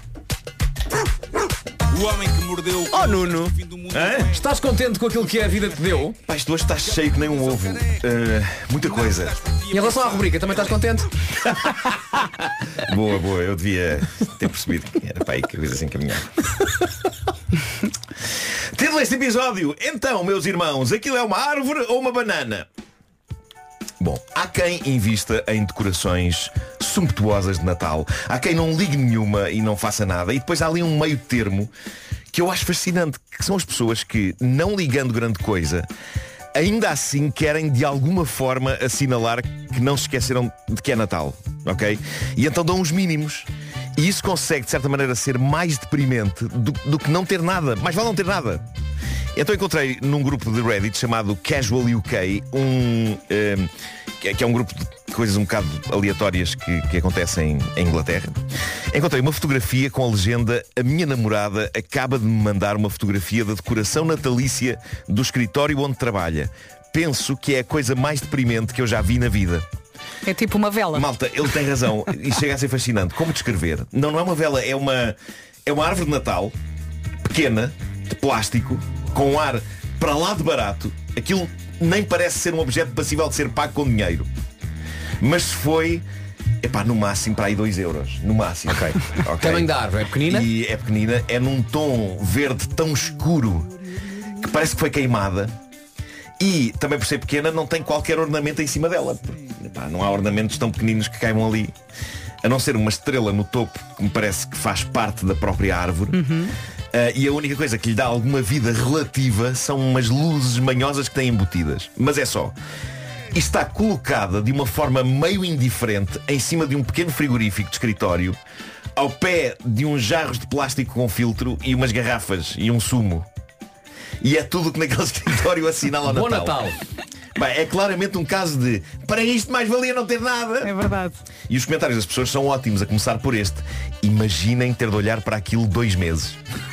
O homem que mordeu o Oh Nuno, Hã? estás contente com aquilo que a vida te deu? Pá, isto hoje está cheio que nem um ovo. Uh, muita coisa. Em relação à rubrica, também estás contente? Boa, boa, eu devia ter percebido que era para aí que a coisa assim caminhar. Título deste episódio: então, meus irmãos, aquilo é uma árvore ou uma banana? Bom, há quem invista em decorações sumptuosas de Natal. Há quem não ligue nenhuma e não faça nada. E depois há ali um meio termo que eu acho fascinante, que são as pessoas que, não ligando grande coisa, ainda assim querem de alguma forma assinalar que não se esqueceram de que é Natal, ok? E então dão os mínimos. E isso consegue, de certa maneira, ser mais deprimente do, do que não ter nada. Mais vale não ter nada. Então encontrei num grupo de Reddit chamado Casual U K, um, um, que, é, que é um grupo de coisas um bocado aleatórias que, que acontecem em Inglaterra. Encontrei uma fotografia com a legenda: a minha namorada acaba de me mandar uma fotografia da decoração natalícia do escritório onde trabalha. Penso que é a coisa mais deprimente que eu já vi na vida. É tipo uma vela. Malta, ele tem razão. E chega a ser fascinante. Como descrever? Não, não é uma vela, é uma, é uma árvore de Natal pequena, de plástico, com um ar para lá de barato. Aquilo nem parece ser um objeto passível de ser pago com dinheiro. Mas se foi, epá, no máximo para aí dois euros. No máximo. Ok. Okay. Tamanho da árvore, é pequenina? E é pequenina, é num tom verde tão escuro que parece que foi queimada. E, também por ser pequena, não tem qualquer ornamento em cima dela. Epá, não há ornamentos tão pequeninos que caibam ali. A não ser uma estrela no topo, que me parece que faz parte da própria árvore. Uhum. Uh, e a única coisa que lhe dá alguma vida relativa são umas luzes manhosas que têm embutidas. Mas é só. E está colocada de uma forma meio indiferente em cima de um pequeno frigorífico de escritório, ao pé de uns jarros de plástico com filtro e umas garrafas e um sumo. E é tudo que naquele escritório assinala ao Natal. Bom Natal. Bem, é claramente um caso de para isto mais valia não ter nada. É verdade. E os comentários das pessoas são ótimos, a começar por este: imaginem ter de olhar para aquilo dois meses.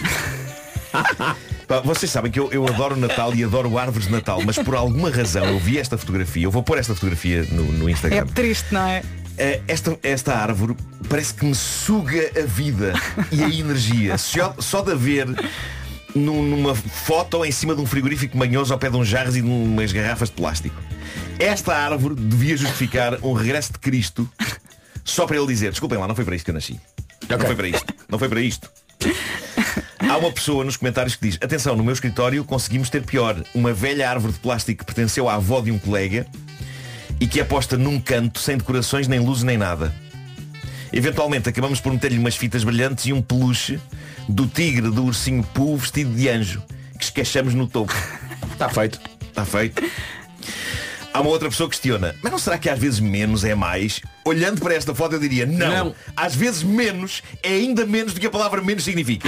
Pá, vocês sabem que eu, eu adoro Natal e adoro árvores de Natal, mas por alguma razão eu vi esta fotografia. Eu vou pôr esta fotografia no, no Instagram. É triste, não é? Esta, esta árvore parece que me suga a vida e a energia. Só, só de haver num, numa foto em cima de um frigorífico manhoso ao pé de uns jarros e de umas garrafas de plástico. Esta árvore devia justificar um regresso de Cristo só para ele dizer: desculpem lá, não foi para isto que eu nasci. Okay. Não foi para isto. Não foi para isto. Há uma pessoa nos comentários que diz: atenção, no meu escritório conseguimos ter pior. Uma velha árvore de plástico que pertenceu à avó de um colega e que é posta num canto sem decorações, nem luzes, nem nada. Eventualmente acabamos por meter-lhe umas fitas brilhantes e um peluche do tigre do ursinho Pooh vestido de anjo, que esquechamos no topo. Está feito. Está feito. Há uma outra pessoa que questiona: mas não será que às vezes menos é mais? Olhando para esta foto eu diria não, não. Às vezes menos é ainda menos do que a palavra menos significa.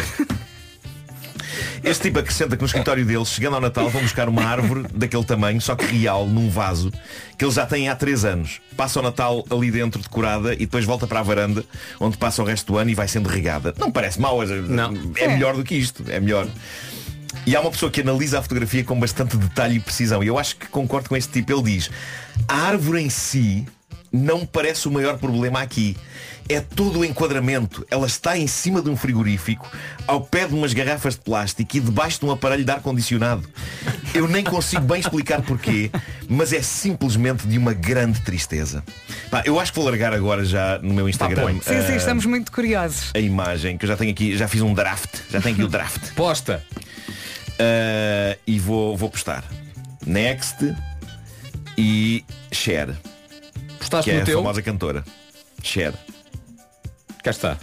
Este tipo acrescenta que no escritório deles, chegando ao Natal, vão buscar uma árvore daquele tamanho, só que real, num vaso, que eles já têm há três anos. Passa o Natal ali dentro, decorada, e depois volta para a varanda, onde passa o resto do ano e vai sendo regada. Não parece mau, não. É melhor do que isto, é melhor. E há uma pessoa que analisa a fotografia com bastante detalhe e precisão, e eu acho que concordo com este tipo. Ele diz: a árvore em si não me parece o maior problema aqui. É todo o enquadramento. Ela está em cima de um frigorífico, ao pé de umas garrafas de plástico e debaixo de um aparelho de ar-condicionado. Eu nem consigo bem explicar porquê, mas é simplesmente de uma grande tristeza. Pá, eu acho que vou largar agora já no meu Instagram. Sim, sim, estamos muito curiosos. A imagem, que eu já tenho aqui, já fiz um draft. Já tenho aqui o draft. Posta. Uh, e vou, vou postar. Next e share. Postaste que no é teu? a famosa cantora. Share. Cá está.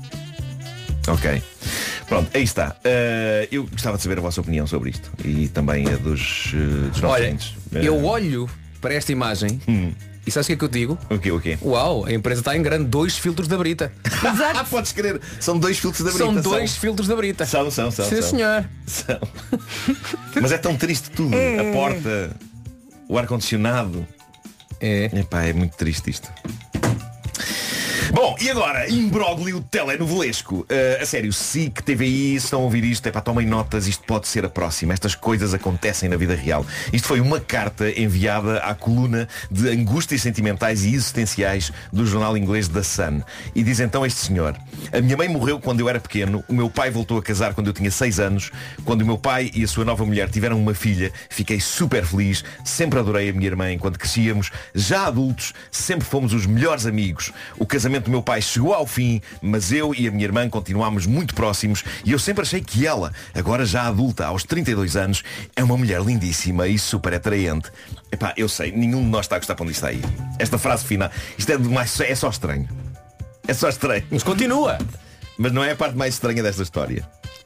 Ok. Pronto, aí está. Uh, eu gostava de saber a vossa opinião sobre isto. E também a dos, uh, dos nossos Olha, clientes. Uh, eu olho para esta imagem hum. e sabes o que é que eu digo? O quê, o quê? Uau, a empresa está em grande. Dois filtros da Brita. Ah, podes crer. São dois filtros da Brita. São dois são... filtros da Brita. São, são, são. Sim, são. senhor. São. Mas é tão triste tudo. É. A porta, o ar-condicionado. É. Epá, é muito triste isto. Bom, e agora, imbróglio telenovelesco. Uh, a sério, S I C, T V I, se estão a ouvir isto, é pá, tomem notas, isto pode ser a próxima. Estas coisas acontecem na vida real. Isto foi uma carta enviada à coluna de angústias sentimentais e existenciais do jornal inglês The Sun. E diz então este senhor: a minha mãe morreu quando eu era pequeno, o meu pai voltou a casar quando eu tinha seis anos, quando o meu pai e a sua nova mulher tiveram uma filha, fiquei super feliz, sempre adorei a minha irmã enquanto crescíamos, já adultos, sempre fomos os melhores amigos. O casamento do meu pai chegou ao fim, mas eu e a minha irmã continuámos muito próximos e eu sempre achei que ela, agora já adulta, aos trinta e dois anos, é uma mulher lindíssima e super atraente. Epá, eu sei, nenhum de nós está a gostar para onde está aí. Esta frase final, isto é, demais, é só estranho. É só estranho. Mas continua. Mas não é a parte mais estranha desta história.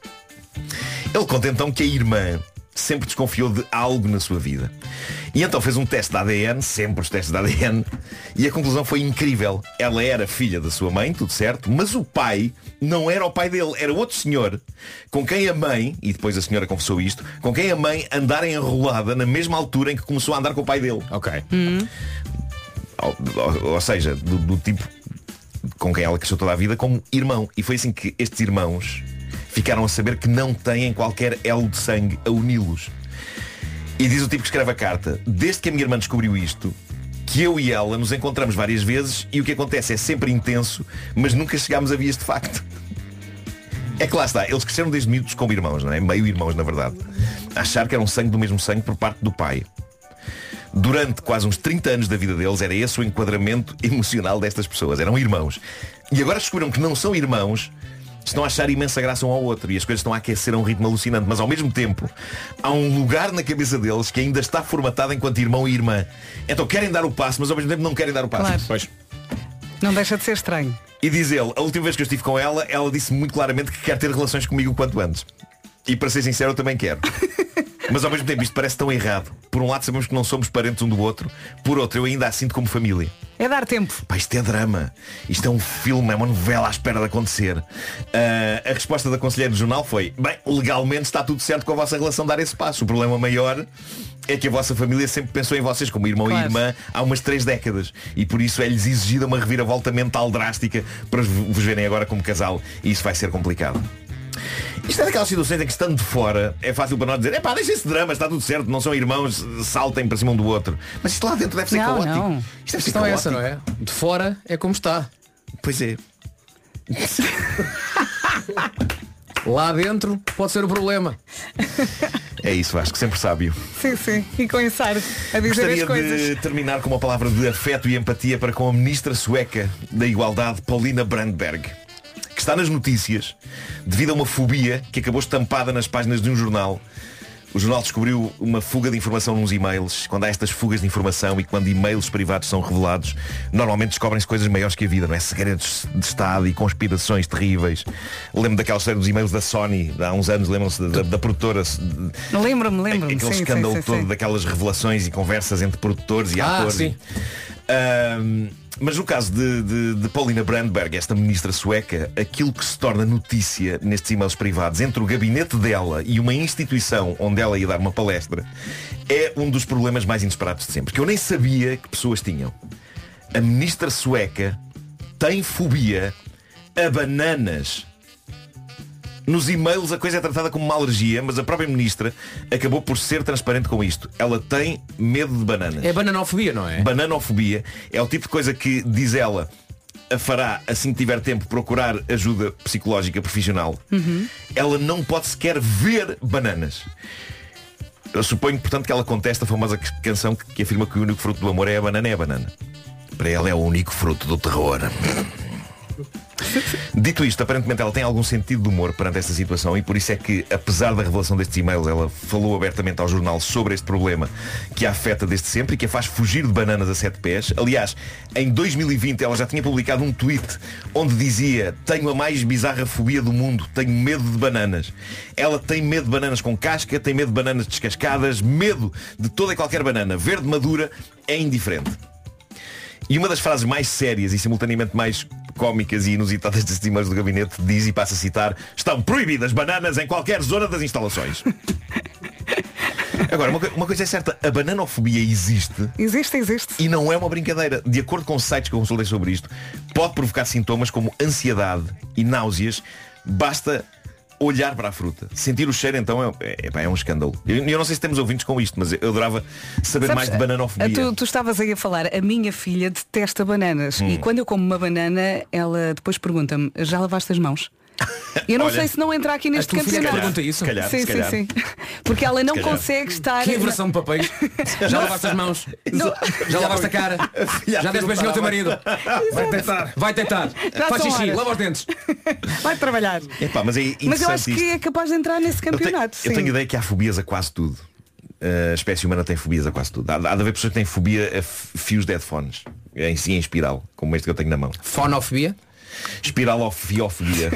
Ele conta então que a irmã sempre desconfiou de algo na sua vida. E então fez um teste de A D N, sempre os testes de A D N, e a conclusão foi incrível. Ela era filha da sua mãe, tudo certo, mas o pai não era o pai dele, era outro senhor, com quem a mãe, e depois a senhora confessou isto, com quem a mãe andara enrolada na mesma altura em que começou a andar com o pai dele. Ok. Hum. Ou, ou, ou seja, do, do tipo com quem ela cresceu toda a vida como irmão. E foi assim que estes irmãos ficaram a saber que não têm qualquer elo de sangue a uni-los. E diz o tipo que escreve a carta: desde que a minha irmã descobriu isto, que eu e ela nos encontramos várias vezes e o que acontece é sempre intenso, mas nunca chegámos a vias de facto. É que lá está, eles cresceram desde miúdos como irmãos, não é? Meio irmãos, na verdade. Achar que eram sangue do mesmo sangue por parte do pai. Durante quase uns trinta anos da vida deles era esse o enquadramento emocional destas pessoas. Eram irmãos. E agora descobriram que não são irmãos, estão a achar imensa graça um ao outro e as coisas estão a aquecer a um ritmo alucinante. Mas ao mesmo tempo há um lugar na cabeça deles que ainda está formatado enquanto irmão e irmã. Então querem dar o passo, mas ao mesmo tempo não querem dar o passo. Claro. Pois. Não deixa de ser estranho. E diz ele: a última vez que eu estive com ela, ela disse muito claramente que quer ter relações comigo o quanto antes. E para ser sincero, eu também quero. Mas ao mesmo tempo isto parece tão errado. Por um lado sabemos que não somos parentes um do outro, por outro eu ainda a sinto como família. É dar tempo. Pá, isto é drama. Isto é um filme, é uma novela à espera de acontecer. Uh, a resposta da conselheira do jornal foi: bem, legalmente está tudo certo com a vossa relação dar esse passo. O problema maior é que a vossa família sempre pensou em vocês como irmão claro. e irmã há umas três décadas. E por isso é-lhes exigida uma reviravolta mental drástica para vos verem agora como casal. E isso vai ser complicado. Isto é daquelas situações em que, estando de fora, é fácil para nós dizer: epá, deixa esse drama, está tudo certo, não são irmãos, saltem para cima um do outro. Mas isto lá dentro deve ser não, caótico. Não. Isto deve ser então caótico. É essa, não é? De fora é como está. Pois é. Lá dentro pode ser o problema. É isso, acho que sempre sábio. Sim, sim. E começar a dizer Gostaria as coisas. de terminar com uma palavra de afeto e empatia para com a ministra sueca da Igualdade, Paulina Brandberg, que que está nas notícias devido a uma fobia que acabou estampada nas páginas de um jornal. O jornal descobriu uma fuga de informação nos e-mails. Quando há estas fugas de informação e quando e-mails privados são revelados, normalmente descobrem-se coisas maiores que a vida, não é? Segredos de Estado e conspirações terríveis. Lembro daquela história dos e-mails da Sony, há uns anos, lembram-se da, da produtora. Lembro-me, lembro-me. Aquele sim, escândalo sim, sim, todo sim. daquelas revelações e conversas entre produtores e Ah, atores. sim. Um, mas no caso de, de, de Paulina Brandberg, esta ministra sueca, aquilo que se torna notícia nestes e-mails privados entre o gabinete dela e uma instituição onde ela ia dar uma palestra é um dos problemas mais inesperados de sempre, que eu nem sabia que pessoas tinham. A ministra sueca tem fobia a bananas. Nos e-mails a coisa é tratada como uma alergia, mas a própria ministra acabou por ser transparente com isto. Ela tem medo de bananas. É bananofobia, não é? Bananofobia é o tipo de coisa que, diz ela, a fará, assim que tiver tempo, procurar ajuda psicológica profissional. Uhum. Ela não pode sequer ver bananas. Eu suponho, portanto, que ela contesta a famosa canção que, que afirma que o único fruto do amor é a banana, é a banana. Para ela é o único fruto do terror. Dito isto, aparentemente ela tem algum sentido de humor perante esta situação e por isso é que, apesar da revelação destes e-mails, ela falou abertamente ao jornal sobre este problema que a afeta desde sempre e que a faz fugir de bananas a sete pés. Aliás, em dois mil e vinte ela já tinha publicado um tweet onde dizia: tenho a mais bizarra fobia do mundo, tenho medo de bananas. Ela tem medo de bananas com casca, tem medo de bananas descascadas, medo de toda e qualquer banana. Verde madura é indiferente. E uma das frases mais sérias e simultaneamente mais cómicas e inusitadas destes e-mails do gabinete diz, e passo a citar: estão proibidas bananas em qualquer zona das instalações. Agora, uma, uma coisa é certa, a bananofobia existe. Existe, existe. E não é uma brincadeira. De acordo com sites que eu consultei sobre isto, pode provocar sintomas como ansiedade e náuseas. Basta olhar para a fruta. Sentir o cheiro, então, é, é, é um escândalo. Eu, eu não sei se temos ouvintes com isto, mas eu adorava saber Sabes, mais de bananofobia. Tu, tu estavas aí a falar, a minha filha detesta bananas. Hum. E quando eu como uma banana, ela depois pergunta-me: já lavaste as mãos? Eu não Olha, sei se não entra aqui neste a tua filha campeonato. pergunta isso? Se calhar, sim, se sim, calhar. sim. Porque ela não Se calhar. consegue estar. Que inversão de papéis. Já lavaste as mãos. Não. Já lavaste a cara. Já deste beijinho ao teu marido. Vai tentar. Vai tentar. Já Faz são xixi, horas. lava os dentes. Vai trabalhar. Epá, mas é interessante Mas eu acho isto. que é capaz de entrar nesse Eu tenho, campeonato. eu sim. tenho ideia que há fobias a quase tudo. A espécie humana tem fobias a quase tudo. Há, há de haver pessoas que têm fobia a f- fios de headphones. Em si, em espiral, como este que eu tenho na mão. Fonofobia? Espiralofiofobia.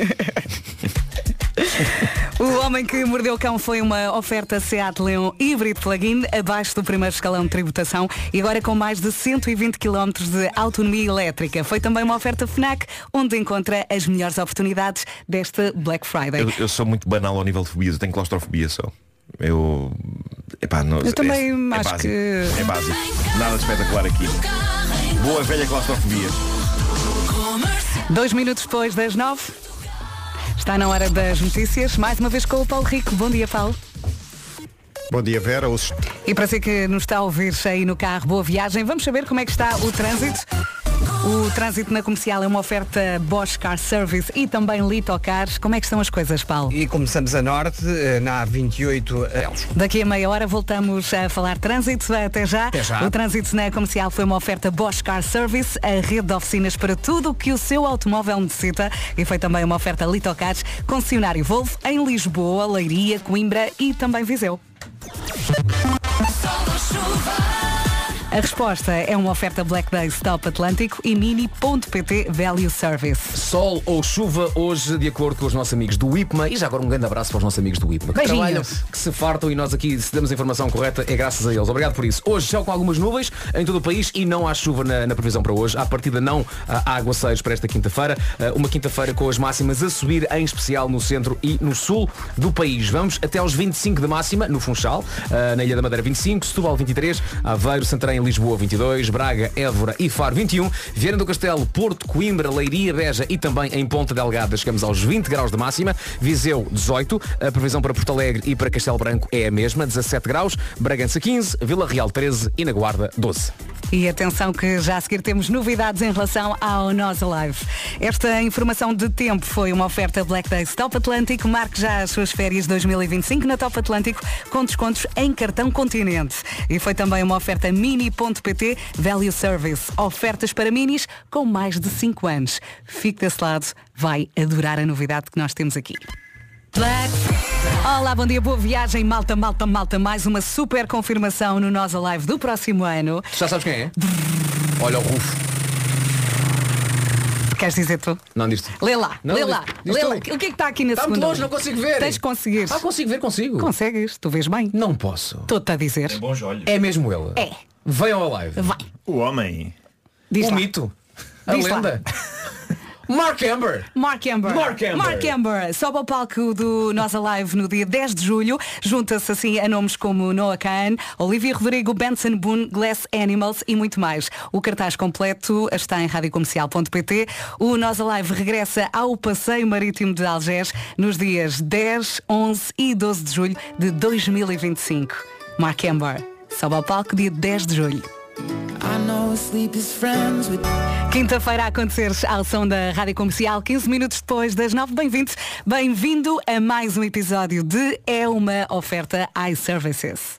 O Homem que Mordeu o Cão foi uma oferta Seat Leon híbrido plug-in, abaixo do primeiro escalão de tributação e agora com mais de cento e vinte quilómetros de autonomia elétrica. Foi também uma oferta FNAC, onde encontra as melhores oportunidades desta Black Friday. eu, eu sou muito banal ao nível de fobias. Eu tenho claustrofobia só. Eu. Epá, não, Eu também é, acho é básico. que- É básico. Nada de espetacular aqui. Boa velha claustrofobia. Dois minutos depois das nove. Está na hora das notícias, mais uma vez com o Paulo Rico. Bom dia, Paulo. Bom dia, Vera. Os... E para si que nos está a ouvir aí no carro, boa viagem. Vamos saber como é que está o trânsito. O trânsito na comercial é uma oferta Bosch Car Service e também Lito Cars. Como é que estão as coisas, Paulo? E começamos a norte, eh, na A vinte e oito. eh, Daqui a meia hora voltamos a falar trânsito. Até já. Até já. O trânsito na comercial foi uma oferta Bosch Car Service, a rede de oficinas para tudo o que o seu automóvel necessita. E foi também uma oferta Lito Cars, concessionário Volvo em Lisboa, Leiria, Coimbra e também Viseu. A resposta é uma oferta Black Days Top Atlântico e Mini.pt Value Service. Sol ou chuva hoje, de acordo com os nossos amigos do IPMA. E já agora um grande abraço para os nossos amigos do IPMA, que Beijinhos. trabalham, que se fartam e nós aqui, se damos a informação correta, é graças a eles. Obrigado por isso. Hoje, céu com algumas nuvens em todo o país e não há chuva na, na previsão para hoje. À partida não há aguaceiros para esta quinta-feira. Uma quinta-feira com as máximas a subir, em especial no centro e no sul do país. Vamos até aos vinte e cinco de máxima no Funchal, na Ilha da Madeira vinte e cinco, Setúbal vinte e três, Aveiro, Santarém, Lisboa vinte e dois, Braga, Évora e Faro vinte e um, Viana do Castelo, Porto, Coimbra, Leiria, Beja e também em Ponta Delgada chegamos aos vinte graus de máxima, Viseu dezoito, a previsão para Porto Alegre e para Castelo Branco é a mesma, dezassete graus, Bragança quinze, Vila Real treze e na Guarda doze. E atenção que já a seguir temos novidades em relação ao Nós Alive. Esta informação de tempo foi uma oferta Black Days Top Atlântico. Marque já as suas férias dois mil e vinte e cinco na Top Atlântico com descontos em cartão Continente. E foi também uma oferta Mini.pt Value Service. Ofertas para minis com mais de cinco anos. Fique desse lado, vai adorar a novidade que nós temos aqui. Black. Olá, bom dia, boa viagem, malta, malta, malta. Mais uma super confirmação no Nós Alive do próximo ano. Já sabes quem é? Olha o Rufo. Queres dizer tu? Não, diz-te. Lê lá, não, lê diz, lá. Diz lê tu. lá. O que é que está aqui na está segunda? Está muito longe, não consigo ver. Tens de conseguir. Ah, consigo ver, consigo. Consegues, tu vês bem. Não posso. Estou-te a dizer. É bons olhos. É mesmo ele. É. Venham ao live. Vai. O homem. Diz o lá. mito. A Diz lenda. Mark Amber. Mark Amber. Mark Amber. Mark Amber. Sobe ao palco do Nós Alive no dia dez de julho. Junta-se assim a nomes como Noah Kahan, Olivia Rodrigo, Benson Boone, Glass Animals e muito mais. O cartaz completo está em radiocomercial ponto pt. O Nós Alive regressa ao Passeio Marítimo de Algés nos dias dez, onze e doze de julho de dois mil e vinte e cinco. Mark Amber. Sobe ao palco dia dez de julho. Quinta-feira a acontecer ao som da Rádio Comercial, quinze minutos depois das nove. Bem-vindo, bem-vindo a mais um episódio de É uma oferta iServices.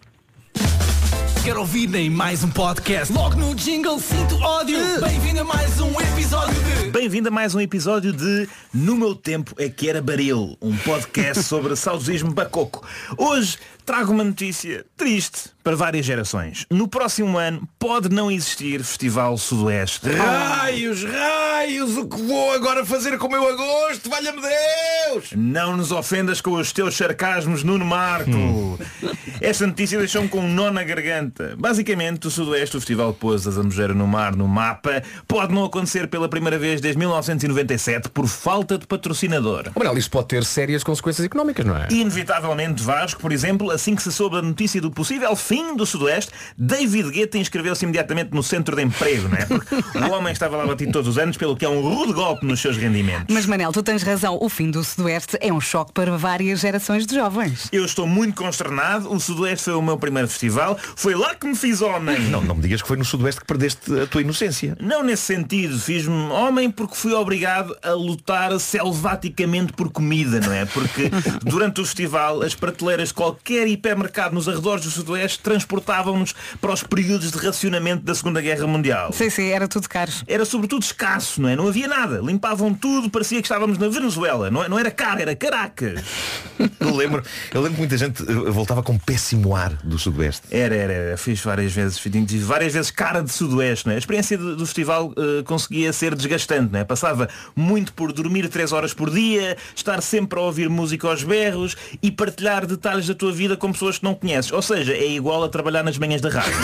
Quero ouvir nem mais um podcast. Logo no jingle sinto ódio. Bem-vindo a mais um episódio de... Bem-vindo a mais um episódio de No Meu Tempo é que era Baril, um podcast sobre saudosismo bacoco. Hoje trago uma notícia triste para várias gerações. No próximo ano pode não existir Festival Sudoeste. Raios, raios, o que vou agora fazer com o meu agosto? Valha-me Deus! Não nos ofendas com os teus sarcasmos, Nuno Marco. Hum. Esta notícia deixou-me com um nó na garganta. Basicamente, o Sudoeste, o Festival que pôs a Zambujeira no mar no mapa, pode não acontecer pela primeira vez desde mil novecentos e noventa e sete por falta de patrocinador. Olha, isto pode ter sérias consequências económicas, não é? Inevitavelmente, Vasco, por exemplo, assim que se soube a notícia do possível fim do Sudoeste, David Guetta inscreveu-se imediatamente no centro de emprego, não é? Porque o homem estava lá batido todos os anos, pelo que é um rude golpe nos seus rendimentos. Mas Manel, tu tens razão, o fim do Sudoeste é um choque para várias gerações de jovens. Eu estou muito consternado, o Sudoeste foi o meu primeiro festival, foi lá que me fiz homem. Não, não me digas que foi no Sudoeste que perdeste a tua inocência. Não nesse sentido, fiz-me homem porque fui obrigado a lutar selvaticamente por comida, não é? Porque durante o festival as prateleiras de qualquer hipermercado nos arredores do Sudoeste transportavam-nos para os períodos de racionamento da Segunda Guerra Mundial. Sim, sim, era tudo caro. Era sobretudo escasso, não é? Não havia nada. Limpavam tudo, parecia que estávamos na Venezuela. Não, não era caro, era Caracas. Eu lembro, eu lembro que muita gente voltava com péssimo ar do Sudoeste. Era, era, era. Fiz várias vezes, fiz várias vezes cara de Sudoeste, não é? A experiência do, do festival uh, conseguia ser desgastante, não é? Passava muito por dormir três horas por dia, estar sempre a ouvir música aos berros e partilhar detalhes da tua vida com pessoas que não conheces. Ou seja, é igual a trabalhar nas manhãs da rádio.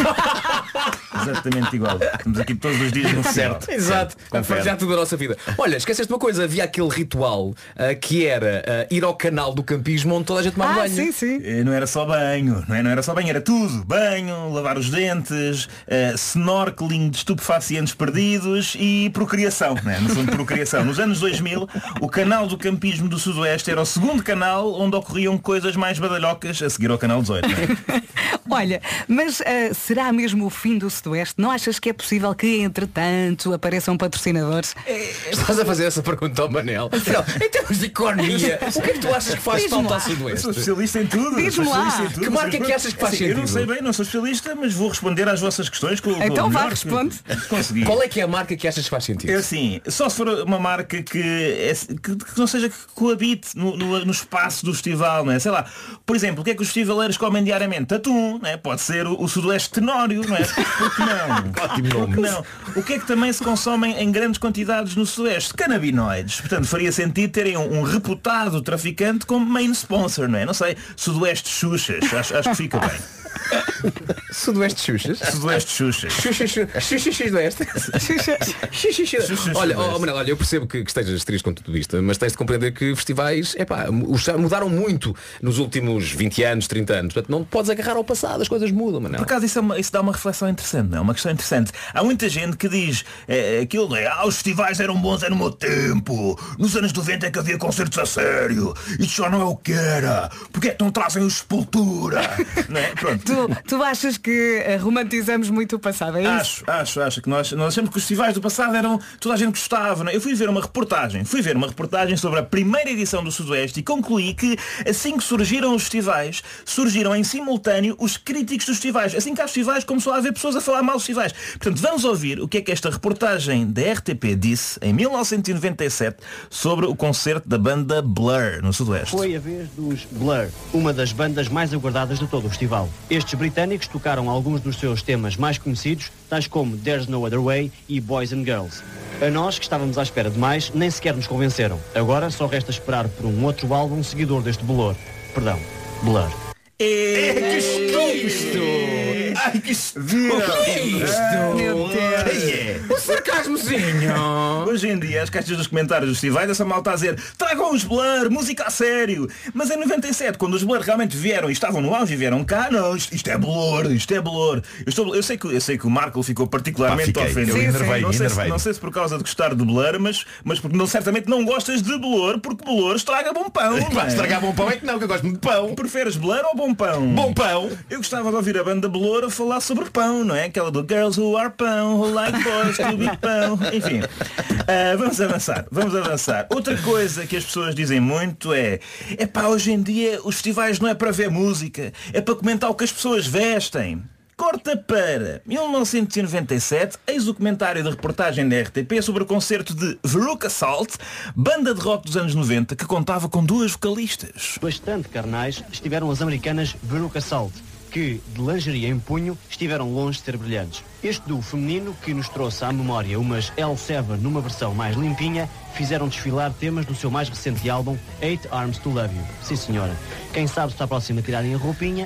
Exatamente igual. Estamos aqui todos os dias no certo. Exato. Confere já tudo a nossa vida. Olha, esqueceste uma coisa, havia aquele ritual uh, que era uh, ir ao canal do campismo onde toda a gente tomava ah, banho. Sim, sim. Não era só banho, não, é? Não era só banho, era tudo. Banho, lavar os dentes, uh, snorkeling de estupefacientes perdidos e procriação, não é? No fundo, procriação. Nos anos dois mil, o canal do campismo do Sudoeste era o segundo canal onde ocorriam coisas mais badalhocas a seguir ao canal dezoito. Não é? Olha, mas uh, será mesmo o fim do Sudoeste? Não achas que é possível que, entretanto, apareçam patrocinadores? É, estás a fazer essa pergunta ao Manel? Afinal, em termos de economia, o que é que tu achas que faz falta ao Sudoeste? Sou especialista em tudo. Diz-me lá. Em tudo. Que marca é que achas que faz assim, sentido? Eu não sei bem, não sou especialista, mas vou responder às vossas questões com, com então o vá, melhor responde. Consegui. Qual é que é a marca que achas que faz sentido? É assim, só se for uma marca que, é, que, que não seja que coabite no, no, no espaço do festival, não é? Sei lá, por exemplo, o que é que os festivaleiros comem diariamente? Atum, não é? Pode ser o, o Sudoeste Tenório, não é? Por que não? Ótimo nome. Por que não? O que é que também se consomem em grandes quantidades no Sudoeste? Canabinoides. Portanto, faria sentido terem um, um reputado traficante como main sponsor, não é? Não sei, Sudoeste Xuxas, acho, acho que fica bem. Sudoeste Xuxas? Sudoeste Xuxas. Xuxas Sudoeste? Xuxas. Olha, oh, Manel, olha, eu percebo que, que estejas triste com tudo isto, mas tens de compreender que festivais, epá, mudaram muito nos últimos vinte anos, trinta anos. Portanto, não podes agarrar ao passado, as coisas mudam, Manel. Por acaso isso, é uma, isso dá uma reflexão interessante, não é? Uma questão interessante. Há muita gente que diz é, aquilo é, ah, os festivais eram bons é no meu tempo. Nos anos noventa é que havia concertos a sério. Isto já não é o que era. Porque é que não trazem o Sepultura? Não é? Pronto. Tu Tu, tu achas que eh, romantizamos muito o passado, é isso? Acho, acho, acho que nós, nós achamos que os festivais do passado eram, toda a gente gostava, não é? Eu fui ver uma reportagem, fui ver uma reportagem sobre a primeira edição do Sudoeste e concluí que assim que surgiram os festivais, surgiram em simultâneo os críticos dos festivais. Assim que há festivais, começou a haver pessoas a falar mal dos festivais. Portanto, vamos ouvir o que é que esta reportagem da R T P disse em mil novecentos e noventa e sete sobre o concerto da banda Blur no Sudoeste. Foi a vez dos Blur, uma das bandas mais aguardadas de todo o festival. Estes britânicos tocaram alguns dos seus temas mais conhecidos, tais como There's No Other Way e Boys and Girls. A nós, que estávamos à espera de mais, nem sequer nos convenceram. Agora só resta esperar por um outro álbum seguidor deste Blur. Perdão, Blur. É, que estúpido! Ai, que estúpido! O que é isto? Meu Deus! É. O sarcasmozinho! Hoje em dia, as caixas dos comentários dos festivais, essa malta a dizer tragam os Blur, música a sério! Mas em noventa e sete, quando os Blur realmente vieram e estavam no auge e vieram cá, não, isto, isto é Blur, isto é Blur. Eu, estou, eu, sei, que, eu sei que o Marco ficou particularmente Pá, fiquei, ofendido. eu enervei, não, sei enervei. se, não sei se por causa de gostar de Blur, mas, mas porque não, certamente não gostas de Blur, porque Blur estraga bom pão. Pá, estragar bom pão é que não, que eu gosto muito de pão. Preferes Blur ou bom pão? Bom pão! Eu gostava de ouvir a banda Blur a falar sobre pão, não é? Aquela do Girls Who Are Pão, Who Like Boys to Be Pão. Enfim, uh, vamos avançar, vamos avançar. Outra coisa que as pessoas dizem muito é é pá, hoje em dia os festivais não é para ver música, é para comentar o que as pessoas vestem. Corta para mil novecentos e noventa e sete, eis o comentário da reportagem da R T P sobre o concerto de Veruca Salt, banda de rock dos anos noventa que contava com duas vocalistas. Bastante carnais estiveram as americanas Veruca Salt, que, de lingerie em punho, estiveram longe de ser brilhantes. Este duo feminino, que nos trouxe à memória umas L sete numa versão mais limpinha, fizeram desfilar temas do seu mais recente álbum, Eight Arms to Love You. Sim, senhora. Quem sabe está próximo a tirarem a roupinha.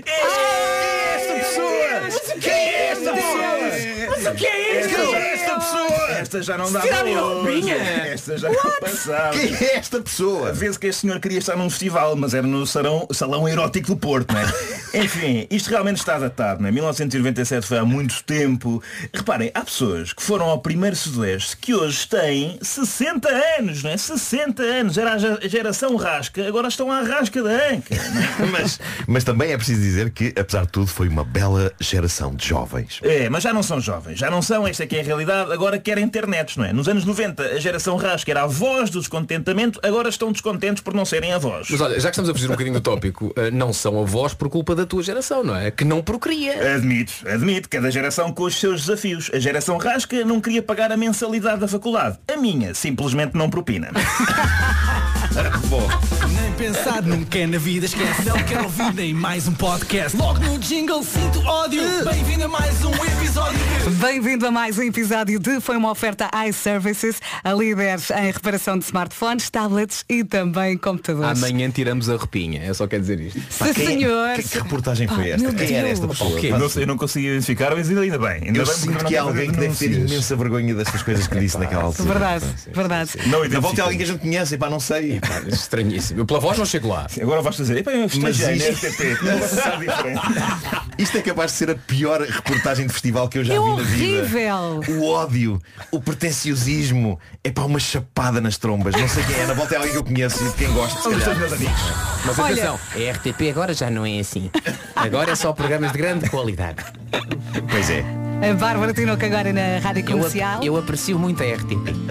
Quem é esta pessoa? Mas o que é isto? Quem é esta pessoa? Esta já não dá valor. Esta já não passava. Quem é esta pessoa? Vê-se que este senhor queria estar num festival, mas era no salão, salão erótico do Porto, não é? Enfim, isto realmente está datado, não é? mil novecentos e noventa e sete foi há muito tempo. Reparem, há pessoas que foram ao primeiro Sudoeste que hoje têm sessenta anos, não é? sessenta anos. Era a geração rasca, agora estão à rasca da anca. Não é? mas, mas também é preciso dizer que, apesar de tudo, foi uma bela geração de jovens. É, mas já não são jovens, já não são, esta é que é a realidade, agora querem internet, não é? Nos anos noventa a geração rasca era a voz do descontentamento, agora estão descontentes por não serem avós. Mas olha, já que estamos a fugir um bocadinho do tópico, não são avós por culpa da tua geração, não é? Que não procria. Admito, admito, cada geração com os seus desafios. A geração rasca não queria pagar a mensalidade da faculdade. A minha simplesmente não propina. Bom. Nem pensar nunca é na vida, esquece. Não quero ouvir nem mais um podcast. Logo no jingle sinto ódio. Bem-vindo a mais um episódio de... Bem-vindo a mais um episódio de Foi uma oferta iServices, a líder em reparação de smartphones, tablets e também computadores. Amanhã tiramos a roupinha, eu só quero dizer isto. Sim, senhor. Que, que reportagem foi esta? Meu Quem era Deus. esta pessoa? Okay. Não sei, eu não consigo identificar, mas ainda bem. Ainda eu bem sinto que há alguém que deve ter imensa vergonha destas coisas que disse naquela altura. Verdade, verdade. Não, Na volta é alguém que a gente conhece, epá, não sei. Epá, estranhíssimo. Eu pela voz não chego lá. Agora vais fazer, epá, eu festejei na R isto... T P. Não sabe diferente. Isto é capaz de ser a pior reportagem de festival que eu já É vi na vida. horrível. O ódio, o pretenciosismo, é para uma chapada nas trombas. Não sei quem é, na volta é alguém que eu conheço e de quem gosto, se calhar. Mas Olha... atenção, a R T P agora já não é assim. Agora é só programas de grande qualidade. Pois é. A Bárbara Tinoco agora na Rádio Comercial. Eu, eu aprecio muito a R T P.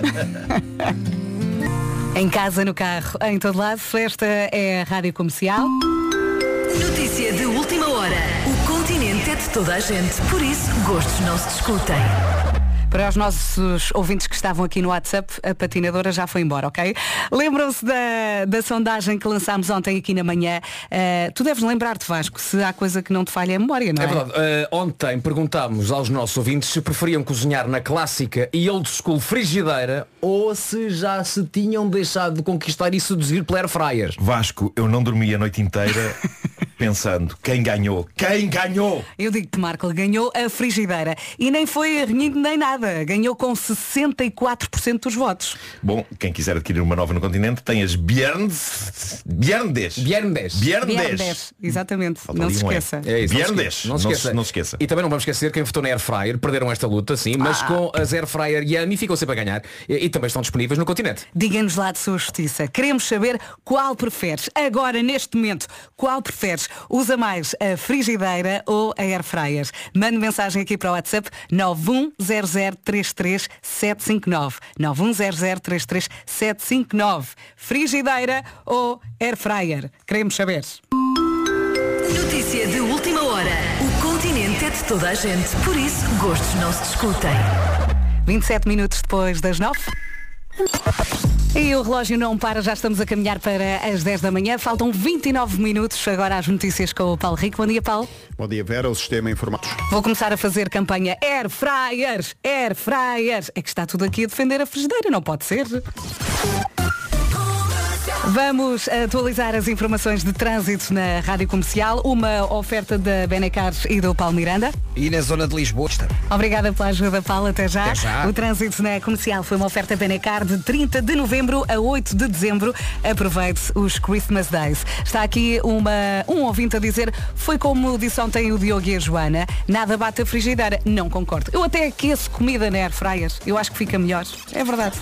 Em casa, no carro, em todo lado, esta é a Rádio Comercial. Notícia de última hora. O continente é de toda a gente, por isso gostos não se discutem. Para os nossos ouvintes que estavam aqui no WhatsApp, a patinadora já foi embora, ok? Lembram-se da, da sondagem que lançámos ontem aqui na manhã? Uh, tu deves lembrar-te, Vasco, se há coisa que não te falha a memória, não é? É verdade. Uh, ontem perguntámos aos nossos ouvintes se preferiam cozinhar na clássica e old school frigideira ou se já se tinham deixado de conquistar e seduzir pela air fryer. Vasco, eu não dormi a noite inteira pensando, quem ganhou? Quem ganhou? Eu digo-te, Marco, ganhou a frigideira. E nem foi arranhido nem nada. Ganhou com sessenta e quatro por cento dos votos. Bom, quem quiser adquirir uma nova no continente tem as Bjerndes. Bjerndes. Bjerndes. Bjerndes. Exatamente. Falta não ali se um E. esqueça. É isso, Bjerndes. Não se esqueça. Não, não se esqueça. E também não vamos esquecer quem votou na air fryer. Perderam esta luta, sim, mas Ah. com as air fryer Yummy ficam sempre a ganhar. E, e também estão disponíveis no continente. Diga-nos lá de sua justiça. Queremos saber qual preferes. Agora, neste momento, qual preferes? usa mais a frigideira ou a air fryer? Mande mensagem aqui para o WhatsApp nove um zero zero três três sete cinco nove. nove um zero zero três três sete cinco nove. Frigideira ou air fryer? Queremos saber. Notícia de última hora. O continente é de toda a gente. Por isso, gostos não se discutem. vinte e sete minutos depois das nove. E o relógio não para, já estamos a caminhar para as dez da manhã. Faltam vinte e nove minutos agora às notícias com o Paulo Rico. Bom dia, Paulo. Bom dia, Vera. O sistema informático. Vou começar a fazer campanha Air Fryers, Air Fryers. É que está tudo aqui a defender a frigideira, não pode ser? Vamos atualizar as informações de trânsito na Rádio Comercial. Uma oferta da Benacar e do Paulo Miranda. E na zona de Lisboa está. Obrigada pela ajuda, Paulo. Até já. Até já. O trânsito na Comercial foi uma oferta Benacar de trinta de novembro a oito de dezembro. Aproveite os Christmas Days. Está aqui uma, um ouvinte a dizer: foi como disse ontem o Diogo e a Joana, nada bate a frigideira. Não concordo. Eu até aqueço comida na air fryer. Eu acho que fica melhor. É verdade.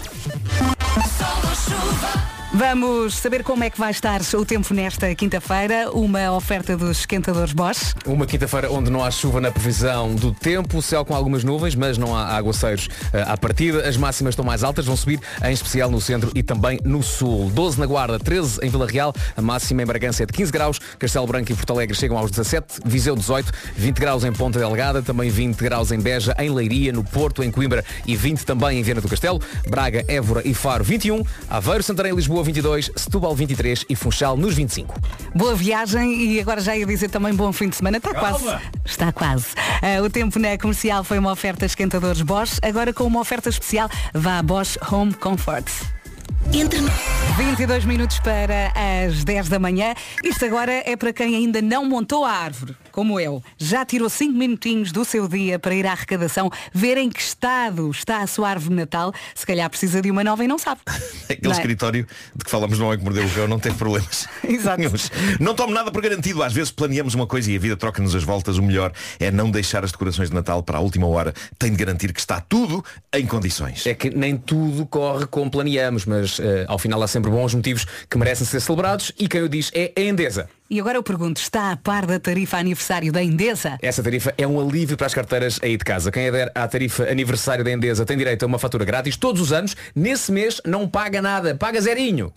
Vamos saber como é que vai estar o tempo nesta quinta-feira. Uma oferta dos esquentadores Bosch. Uma quinta-feira onde não há chuva na previsão do tempo, céu com algumas nuvens, mas não há aguaceiros uh, à partida. As máximas estão mais altas, vão subir, em especial no centro e também no sul. doze na Guarda, treze em Vila Real, a máxima em Bragança é de quinze graus, Castelo Branco e Porto Alegre chegam aos dezassete, Viseu dezoito, vinte graus em Ponta Delgada, também vinte graus em Beja, em Leiria, no Porto, em Coimbra e vinte também em Viana do Castelo, Braga, Évora e Faro vinte e um, Aveiro, Santarém, Lisboa vinte e dois, Setúbal vinte e três e Funchal nos vinte e cinco. Boa viagem e agora já ia dizer também bom fim de semana. Está quase. Está quase. Uh, o tempo na Comercial foi uma oferta esquentadores Bosch. Agora com uma oferta especial, vá a Bosch Home Comfort. Entre vinte e dois minutos para as dez da manhã. Isto agora é para quem ainda não montou a árvore, como eu. Já tirou cinco minutinhos do seu dia para ir à arrecadação, ver em que estado está a sua árvore de Natal. Se calhar precisa de uma nova e não sabe. Aquele não é? escritório de que falamos no Homem que Mordeu o Cão não teve problemas. Exato. Não tomo nada por garantido. Às vezes planeamos uma coisa e a vida troca-nos as voltas. O melhor é não deixar as decorações de Natal para a última hora. Tem de garantir que está tudo em condições. É que nem tudo corre como planeamos, mas uh, ao final há sempre bons motivos que merecem ser celebrados e quem o diz é a Endesa. E agora eu pergunto, está a par da tarifa aniversário da Endesa? Essa tarifa é um alívio para as carteiras aí de casa. Quem adere à tarifa aniversário da Endesa tem direito a uma fatura grátis todos os anos. Nesse mês não paga nada, paga zerinho.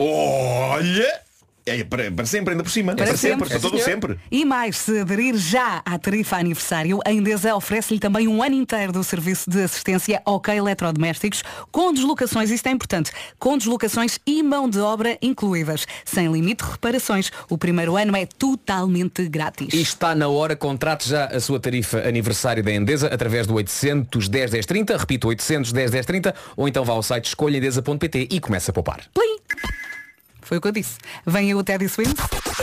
Olha! É para, para sempre, ainda por cima. Para, é para sempre, sempre, para todo sempre. E mais, se aderir já à tarifa aniversário, a Endesa oferece-lhe também um ano inteiro do serviço de assistência OK Eletrodomésticos, com deslocações, isto é importante, com deslocações e mão de obra incluídas, sem limite de reparações. O primeiro ano é totalmente grátis. E está na hora, contrate já a sua tarifa aniversário da Endesa através do oitocentos, dez, dez, trinta, repito, oitocentos, dez, dez, trinta, ou então vá ao site escolha endesa ponto pt e comece a poupar. Plim! Foi o que eu disse. Vem aí o Teddy Swims.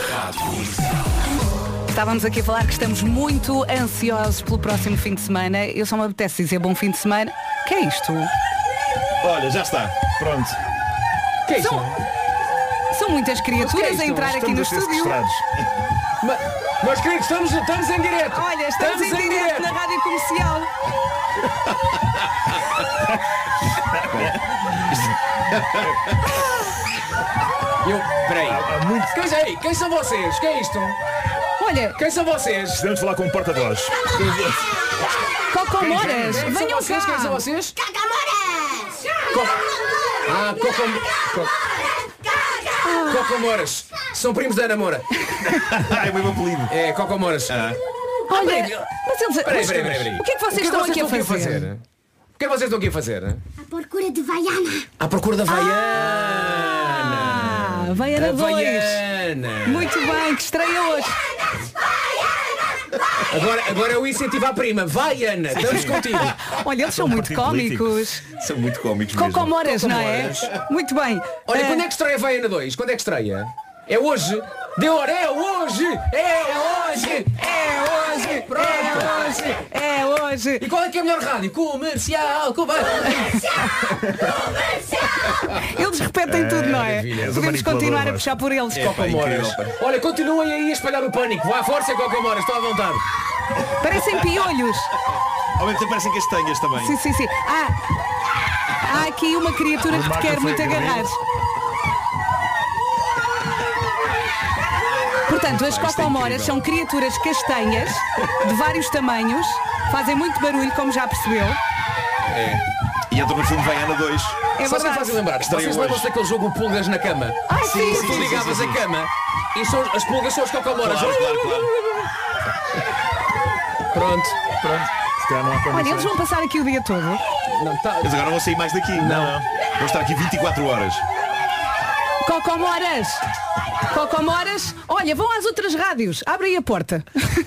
Estávamos aqui a falar que estamos muito ansiosos pelo próximo fim de semana. Eu só me apetece dizer bom fim de semana. Que é isto? Olha, já está. Pronto. Que é isto? São, são muitas criaturas é a entrar aqui no estúdio. Mas, meus queridos, estamos, estamos em direto. Olha, estamos, estamos em, em direto na Rádio Comercial. Eu, peraí. Há muito... quem, aí, quem são vocês? Quem é isto? Olha, quem são vocês? Precisamos falar com um porta-voz. Cocomoras, quem venham são vocês? cá. Quem são vocês? Cacamoras! Co... Ah, Cocom... Co... Cocomoras. São primos da Ana Moura. É o meu apelido. É, Cocomoras. Ah. Olha, mas eles... Peraí, peraí, peraí. O que é que vocês estão aqui a fazer? fazer? O que é que vocês estão aqui a fazer? À procura de Vaiana. À procura da Vaiana. Ah, Vaiana dois. Vaiana. Muito bem, que estreia hoje. Agora, agora é o incentivo à prima. Vai, Ana, estamos contigo. Olha, eles são muito cómicos. São muito cómicos mesmo. Cocomoras, não é? Muito bem. Olha, uh... quando é que estreia Vai, Ana dois? Quando é que estreia? É hoje? Deu hora, é hoje! É hoje! É hoje! Pronto! É hoje! É hoje! E qual é que é a melhor rádio? Comercial! Comercial! Eles repetem tudo, não é? Maravilha. Podemos continuar a puxar por eles. É, Cocomoras. Olha, continuem aí a espalhar o pânico. Vá, força, Cocomoras, estou à vontade. Parecem piolhos. Ao mesmo tempo parecem castanhas também. Sim, sim, sim. Ah, há aqui uma criatura que te quer muito agarrar. Portanto, Portanto, as cocomoras são criaturas castanhas de vários tamanhos, fazem muito barulho, como já percebeu. É. E entrou no filme Vaiana dois. É Só se me verdade. fazem lembrar. Vocês lembram-se daquele jogo Pulgas na Cama? Ai, sim, Tu sim, ligavas sim, sim, sim. a cama e são, as pulgas são as cocomoras. Claro, claro, claro. Pronto. Pronto. Se calhar não há Olha, eles condições. vão passar aqui o dia todo. Não, tá. Mas agora não vou sair mais daqui. Não. Vou estar aqui vinte e quatro horas. Cocomoras! Cocomoras! Olha, vão às outras rádios. Abrem a porta.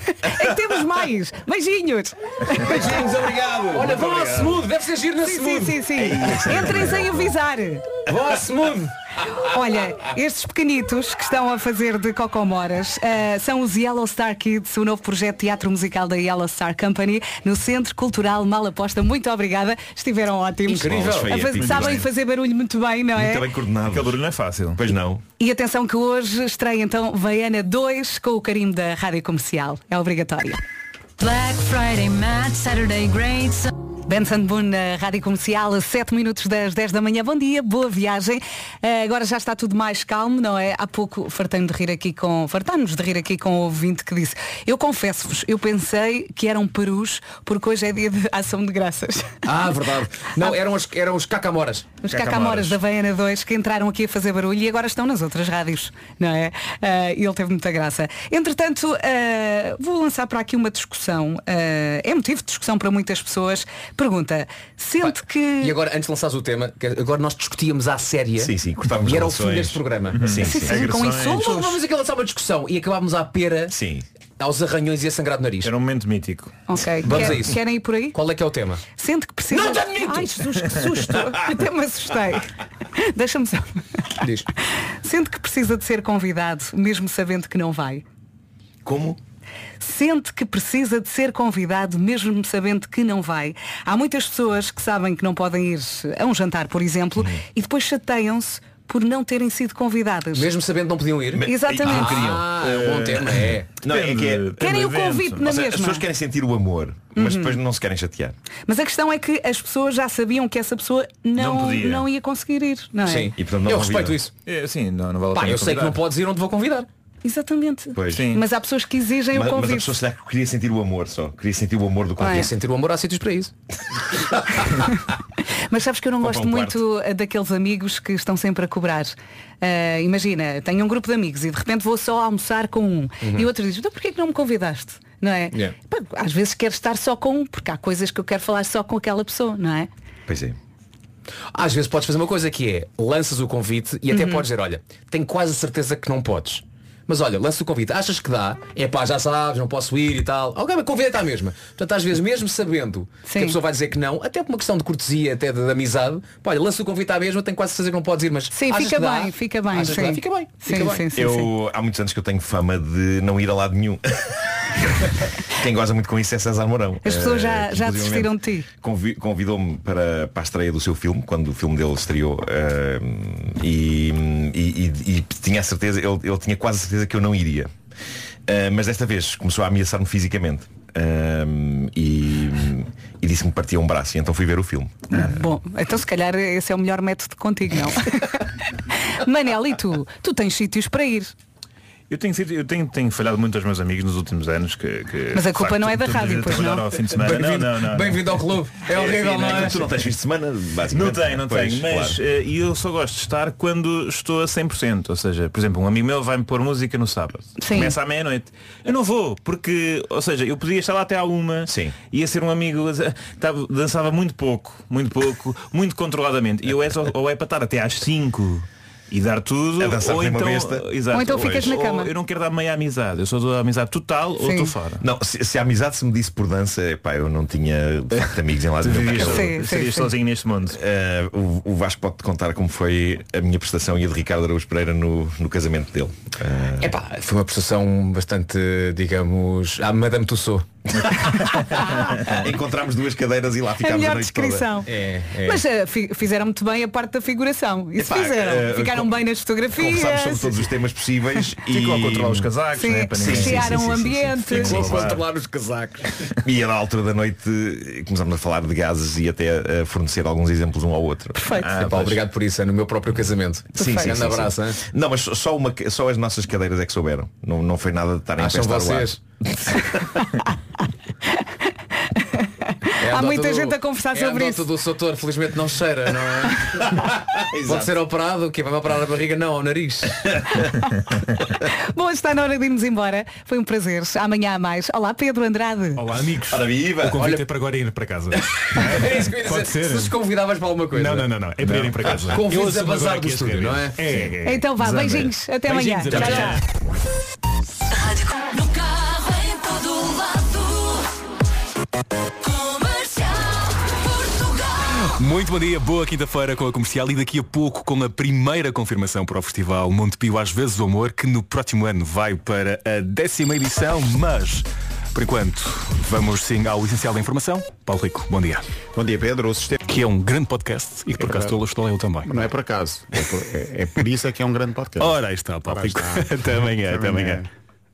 É que temos mais. Beijinhos. Beijinhos, obrigado. Olha, vão ao obrigado. Smooth, deve ser giro na Sim, Smooth. sim, sim, sim. Entrem sem avisar. Vão ao Smooth. Olha, estes pequenitos que estão a fazer de cocomoras uh, são os Yellow Star Kids, o novo projeto de teatro musical da Yellow Star Company no Centro Cultural Malaposta. Muito obrigada, estiveram ótimos. Incrível. A faz- Muito sabem bem. fazer barulho muito bem, não é? Muito bem coordenado. Aquele barulho não é fácil. Pois não. E atenção que hoje estreia então Vaiana dois com o carimbo da Rádio Comercial. É obrigatório. Black Friday, Mad Saturday, Great Sun- Benson Boone na Rádio Comercial, a sete minutos das dez da manhã. Bom dia, boa viagem. Uh, agora já está tudo mais calmo, não é? Há pouco fartei-me de rir aqui com. Fartámos de rir aqui com o ouvinte que disse: eu confesso-vos, eu pensei que eram perus, porque hoje é dia de ação de graças. Ah, verdade. Não, eram os, eram os cacamoras. Os cacamoras da Vaiana dois que entraram aqui a fazer barulho e agora estão nas outras rádios, não é? Uh, e ele teve muita graça. Entretanto, uh, vou lançar para aqui uma discussão. Uh, é motivo de discussão para muitas pessoas. Pergunta, sente Pá, que... E agora, antes de lançares o tema, que agora nós discutíamos à séria. Sim, sim, cortávamos E era o relações. fim deste programa. Sim, Sim, sim. sim, com Agressões. insultos. Vamos, vamos aqui lançar uma discussão e acabámos à pera, Sim. aos arranhões e a sangrar do nariz. Era um momento mítico. Ok, Vamos quer- a isso. querem ir por aí? Qual é que é o tema? Sente que precisa... Não te admito! Ai, Jesus, que susto! Até me assustei. Deixa-me só. Diz. Sente que precisa de ser convidado, mesmo sabendo que não vai? Como? Sente que precisa de ser convidado, mesmo sabendo que não vai? Há muitas pessoas que sabem que não podem ir a um jantar, por exemplo, Uhum. e depois chateiam-se por não terem sido convidadas. Mesmo sabendo que não podiam ir? Exatamente. Não queriam. Ah, é um bom tema, é. Não, é que é... Depende Querem do o evento. convite na Ou seja, mesma. as pessoas querem sentir o amor, mas depois não se querem chatear. Mas a questão é que as pessoas já sabiam que essa pessoa não, Não podia. não ia conseguir ir, não é? Sim. E, portanto, não Eu convidam. respeito isso. É, sim, não, não vale a Pá, pena eu sei que convidar. não podes ir, não te vou convidar. Exatamente. Pois. Sim. Mas há pessoas que exigem Mas, o mas a convite. pessoa se calhar queria sentir o amor só. Queria sentir o amor do Ah, convite. Quer sentir o amor, há sítios para isso. Mas sabes que eu não Compra gosto um muito eh, daqueles amigos que estão sempre a cobrar. Ah, imagina, tenho um grupo de amigos e de repente vou só almoçar com um. E o outro diz, então porquê que não me convidaste? Não é? Yeah. Pá, às vezes quero estar só com um, porque há coisas que eu quero falar só com aquela pessoa, não é? Pois é. Às vezes podes fazer uma coisa que é, lanças o convite e até podes dizer, olha, tenho quase certeza que não podes. Mas olha, lança o convite, achas que dá? É pá, já sabes, não posso ir e tal. Ok, mas convida-te à mesma. Portanto, às vezes, mesmo sabendo Sim. que a pessoa vai dizer que não, até por uma questão de cortesia, até de, de amizade, pá, olha, lança o convite à mesma, tenho quase certeza que não podes ir, mas Sim, achas fica que dá? bem, fica bem. Achas que sim. dá? Fica bem. Sim, fica sim, bem. sim, eu, sim. há muitos anos que eu tenho fama de não ir a lado nenhum. Quem goza muito com isso é César Mourão. As pessoas Eh, já, já inclusivamente, desistiram de ti. convi- Convidou-me para, para a estreia do seu filme, quando o filme dele estreou, eh, e, e- e- e tinha a certeza, ele, ele tinha quase a certeza que eu não iria. Eh, mas desta vez começou a ameaçar-me fisicamente. Eh, e, e disse-me que partia um braço, e então fui ver o filme. Bom, então se calhar esse é o melhor método contigo, não? Manel, e tu? Tu tens sítios para ir. Eu tenho, sido- eu tenho, tenho falhado muito aos meus amigos nos últimos anos que, que, Mas a de culpa facto, não é da tu- rádio, tu- pois trabalhar não? ao fim de semana. Bem-vindo não, não, não. bem-vindo ao clube. É horrível, sim, não é? Tu não tens fim de semana, Não basicamente. tenho, não Pois, tenho, mas claro. eh, e eu só gosto de estar quando estou a cem por cento. Ou seja, por exemplo, um amigo meu vai-me pôr música no sábado. Sim. Começa à meia-noite. Eu não vou, porque, ou seja, eu podia estar lá até à uma, Sim. ia ser um amigo, estava- dançava muito pouco, muito pouco, muito controladamente. E eu é só, ou é para estar até às cinco e dar tudo, A dançar ou como então, uma besta. exato, Ou então ficas na ou cama. eu não quero dar meia amizade, eu sou da amizade total ou Sim. estou fora. Não, se, se a amizade se me disse por dança, pá, eu não tinha de facto amigos em lado nenhum. Vivias, porque eu- Sim, sim, serias sim. sozinho neste mundo. Eh, o, o Vasco pode contar como foi a minha prestação e a de Ricardo Araújo Pereira no, no casamento dele. Eh, É pá, foi uma prestação bastante, digamos, à Madame Tussauds. Encontramos duas cadeiras e lá A ficámos a, melhor noite descrição. toda. É, é. Mas uh, fi- fizeram muito bem a parte da figuração. Isso Epá, fizeram. uh, Ficaram com- bem nas fotografias. Conversámos sobre todos os temas possíveis. Ficou a e controlar os casacos, Sim, né, para ninguém- rechearam sim, sim, o sim, sim, ambiente. sim. Ficou a Claro. controlar os casacos. E a da altura da noite começámos a falar de gases e até a fornecer alguns exemplos um ao outro. Perfeito. Ah, pá, obrigado por isso, é no meu próprio casamento. Sim, sim, Grande sim, abraço, sim. hein? Não, mas só, uma, só as nossas cadeiras é que souberam. Não, não foi nada de estarem a Acham pestar o ar. vocês? É Há nota muita do- gente a conversar é sobre a isso. nota do doutor, felizmente não cheira, não é? Pode ser operado, o que vai operar a barriga? Não, ao nariz. Bom, está na hora de irmos embora. Foi um prazer. Amanhã há mais. Olá, Pedro Andrade. Olá, amigos. Ora viva! O convite Olha- é para agora ir para casa. É isso que eu ia Pode dizer. ser. Se os convidavas para alguma coisa. Não, não, não, não. É para irem para casa. Convides Eu a assumo bazar agora do aqui este estúdio, não cabelo. é? É, é. Então vá, Zamba. beijinhos. Até amanhã. Beijinhos, até Tchau, amanhã. tchau. No carro, em todo lado. Comercial Portugal. Muito bom dia, boa quinta-feira com a Comercial e daqui a pouco com a primeira confirmação para o Festival Montepio Às Vezes o Amor, que no próximo ano vai para a décima edição, mas por enquanto vamos sim ao essencial da informação. Paulo Rico, bom dia. Bom dia, Pedro. O sistema... Que é um grande podcast e que por acaso verdade. estou eu também. Não é por acaso. É por, é, é por isso é que é um grande podcast. Ora, aí está, Paulo Ora, Rico. está. Até amanhã, até amanhã.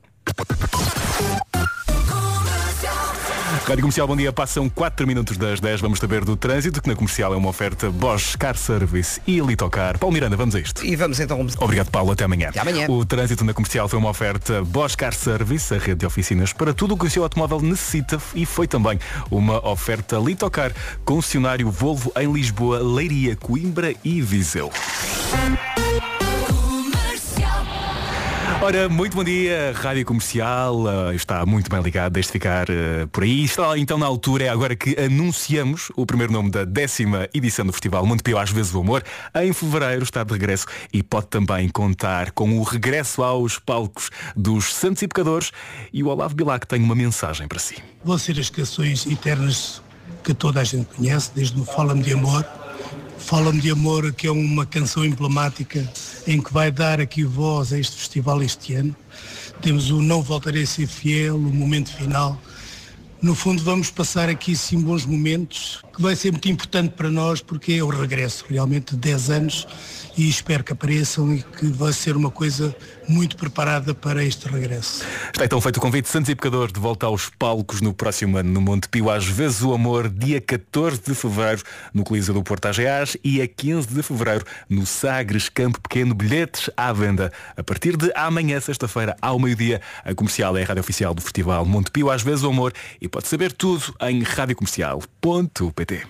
Rádio Comercial, bom dia. Passam quatro minutos das dez. Vamos saber do trânsito, que na Comercial é uma oferta Bosch Car Service e Litocar. Paulo Miranda, vamos a isto. E vamos então. Obrigado, Paulo. Até amanhã. Até amanhã. O trânsito na Comercial foi uma oferta Bosch Car Service, a rede de oficinas para tudo o que o seu automóvel necessita, e foi também uma oferta Litocar, concessionário Volvo em Lisboa, Leiria, Coimbra e Viseu. Ora, muito bom dia, Rádio Comercial, uh, está muito bem ligado, deixe de ficar uh, por aí. Está então na altura, é agora que anunciamos o primeiro nome da décima edição do Festival Montepio Às Vezes o Amor. Em fevereiro está de regresso e pode também contar com o regresso aos palcos dos Santos e Pecadores. E o Olavo Bilac tem uma mensagem para si. Vão ser as canções eternas que toda a gente conhece, desde o Fala-me de Amor. Fala-me de Amor, que é uma canção emblemática em que vai dar aqui voz a este festival este ano. Temos o Não Voltarei a Ser Fiel, o momento final. No fundo vamos passar aqui sim bons momentos, que vai ser muito importante para nós porque é o regresso realmente de dez anos e espero que apareçam e que vai ser uma coisa muito preparada para este regresso. Está então feito o convite. Santos e Pecadores de volta aos palcos no próximo ano no Montepio Às Vezes o Amor, dia catorze de fevereiro no Coliseu do Porto Ageás e a quinze de fevereiro no Sagres Campo Pequeno. Bilhetes à venda a partir de amanhã, sexta-feira, ao meio-dia. A Comercial é a rádio oficial do Festival Montepio Às Vezes o Amor e pode saber tudo em radiocomercial ponto pt.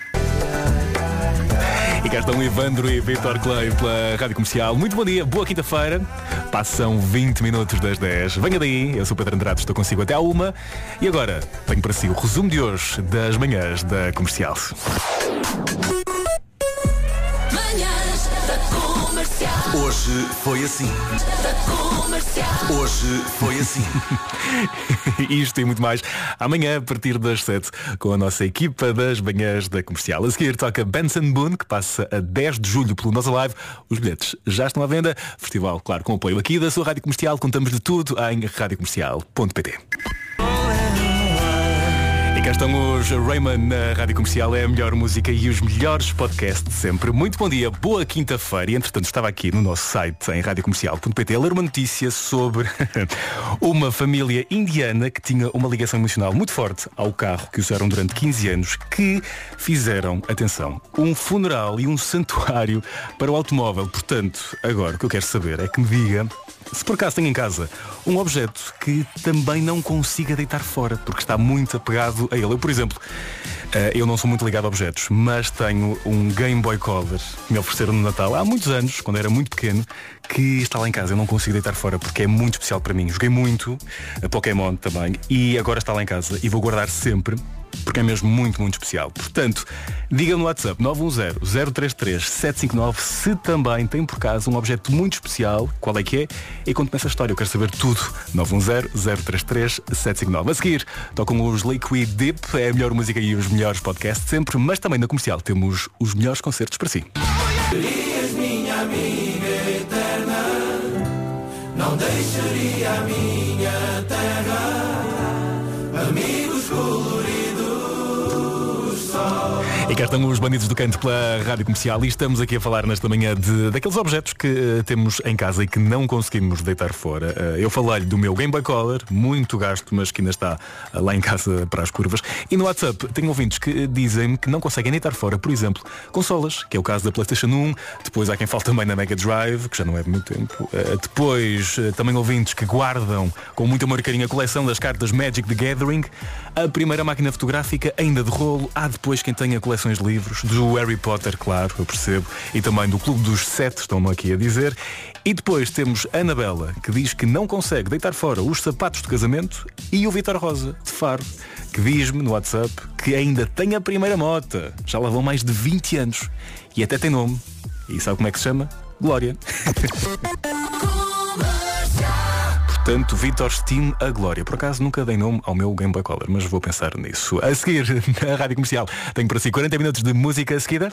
E cá estão Evandro e Vitor Clay pela Rádio Comercial. Muito bom dia, boa quinta-feira. Passam vinte minutos das dez. Venha daí, eu sou o Pedro Andrade, estou consigo até à uma. E agora tenho para si o resumo de hoje das manhãs da Comercial. Manhãs da Comercial. Hoje foi assim. Da Comercial. Hoje foi assim. Isto e muito mais amanhã a partir das sete com a nossa equipa das manhãs da Comercial. A seguir toca Benson Boone, que passa a dez de julho pelo Nossa Live. Os bilhetes já estão à venda. Festival, claro, com apoio aqui da sua Rádio Comercial. Contamos de tudo em radiocomercial ponto pt. E cá estão os Rayman na Rádio Comercial, é a melhor música e os melhores podcasts de sempre. Muito bom dia, boa quinta-feira. E entretanto estava aqui no nosso site em radiocomercial ponto pt a ler uma notícia sobre uma família indiana que tinha uma ligação emocional muito forte ao carro que usaram durante quinze anos, que fizeram, atenção, um funeral e um santuário para o automóvel. Portanto, agora o que eu quero saber é que me diga se por acaso tem em casa um objeto que também não consiga deitar fora, porque está muito apegado a ele. Eu, por exemplo, eu não sou muito ligado a objetos, mas tenho um Game Boy Color que me ofereceram no Natal há muitos anos, quando era muito pequeno, que está lá em casa. Eu não consigo deitar fora porque é muito especial para mim. Joguei muito a Pokémon também e agora está lá em casa e vou guardar sempre, porque é mesmo muito, muito especial. Portanto, diga-me no WhatsApp nove um zero, zero três três, sete cinco nove se também tem por acaso um objeto muito especial, qual é que é, e conte-me essa história, eu quero saber tudo. Nove um zero, zero três três, sete cinco nove. A seguir, tocam os Liquid Deep, é a melhor música e os melhores podcasts sempre, mas também na Comercial temos os melhores concertos para si. Serias minha amiga eterna, não deixaria a minha terra amigos coloridos, só. E cá estamos os bandidos do canto pela Rádio Comercial e estamos aqui a falar nesta manhã de, daqueles objetos que uh, temos em casa e que não conseguimos deitar fora. Uh, eu falei-lhe do meu Game Boy Color, muito gasto, mas que ainda está uh, lá em casa para as curvas. E no WhatsApp tenho ouvintes que uh, dizem-me que não conseguem deitar fora, por exemplo, consolas, que é o caso da PlayStation um. Depois há quem fale também na Mega Drive, que já não é de muito tempo. Uh, depois uh, também ouvintes que guardam com muito amor e carinho a coleção das cartas Magic the Gathering. A primeira máquina fotográfica ainda de rolo. Há depois quem tenha coleções de livros, do Harry Potter, claro, eu percebo, e também do Clube dos Sete, estão-me aqui a dizer. E depois temos a Anabela, que diz que não consegue deitar fora os sapatos de casamento, e o Vitor Rosa, de Faro, que diz-me no WhatsApp que ainda tem a primeira mota. Já lá vão mais de vinte anos. E até tem nome. E sabe como é que se chama? Glória. Portanto, Vitor Steam a Glória. Por acaso nunca dei nome ao meu Game Boy Color, mas vou pensar nisso. A seguir, na Rádio Comercial, tenho para si quarenta minutos de música seguida.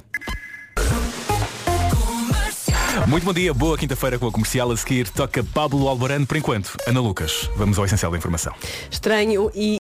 Muito bom dia, boa quinta-feira com a Comercial. A seguir toca Pablo Alborán. Por enquanto, Ana Lucas, vamos ao essencial da informação. Estranho e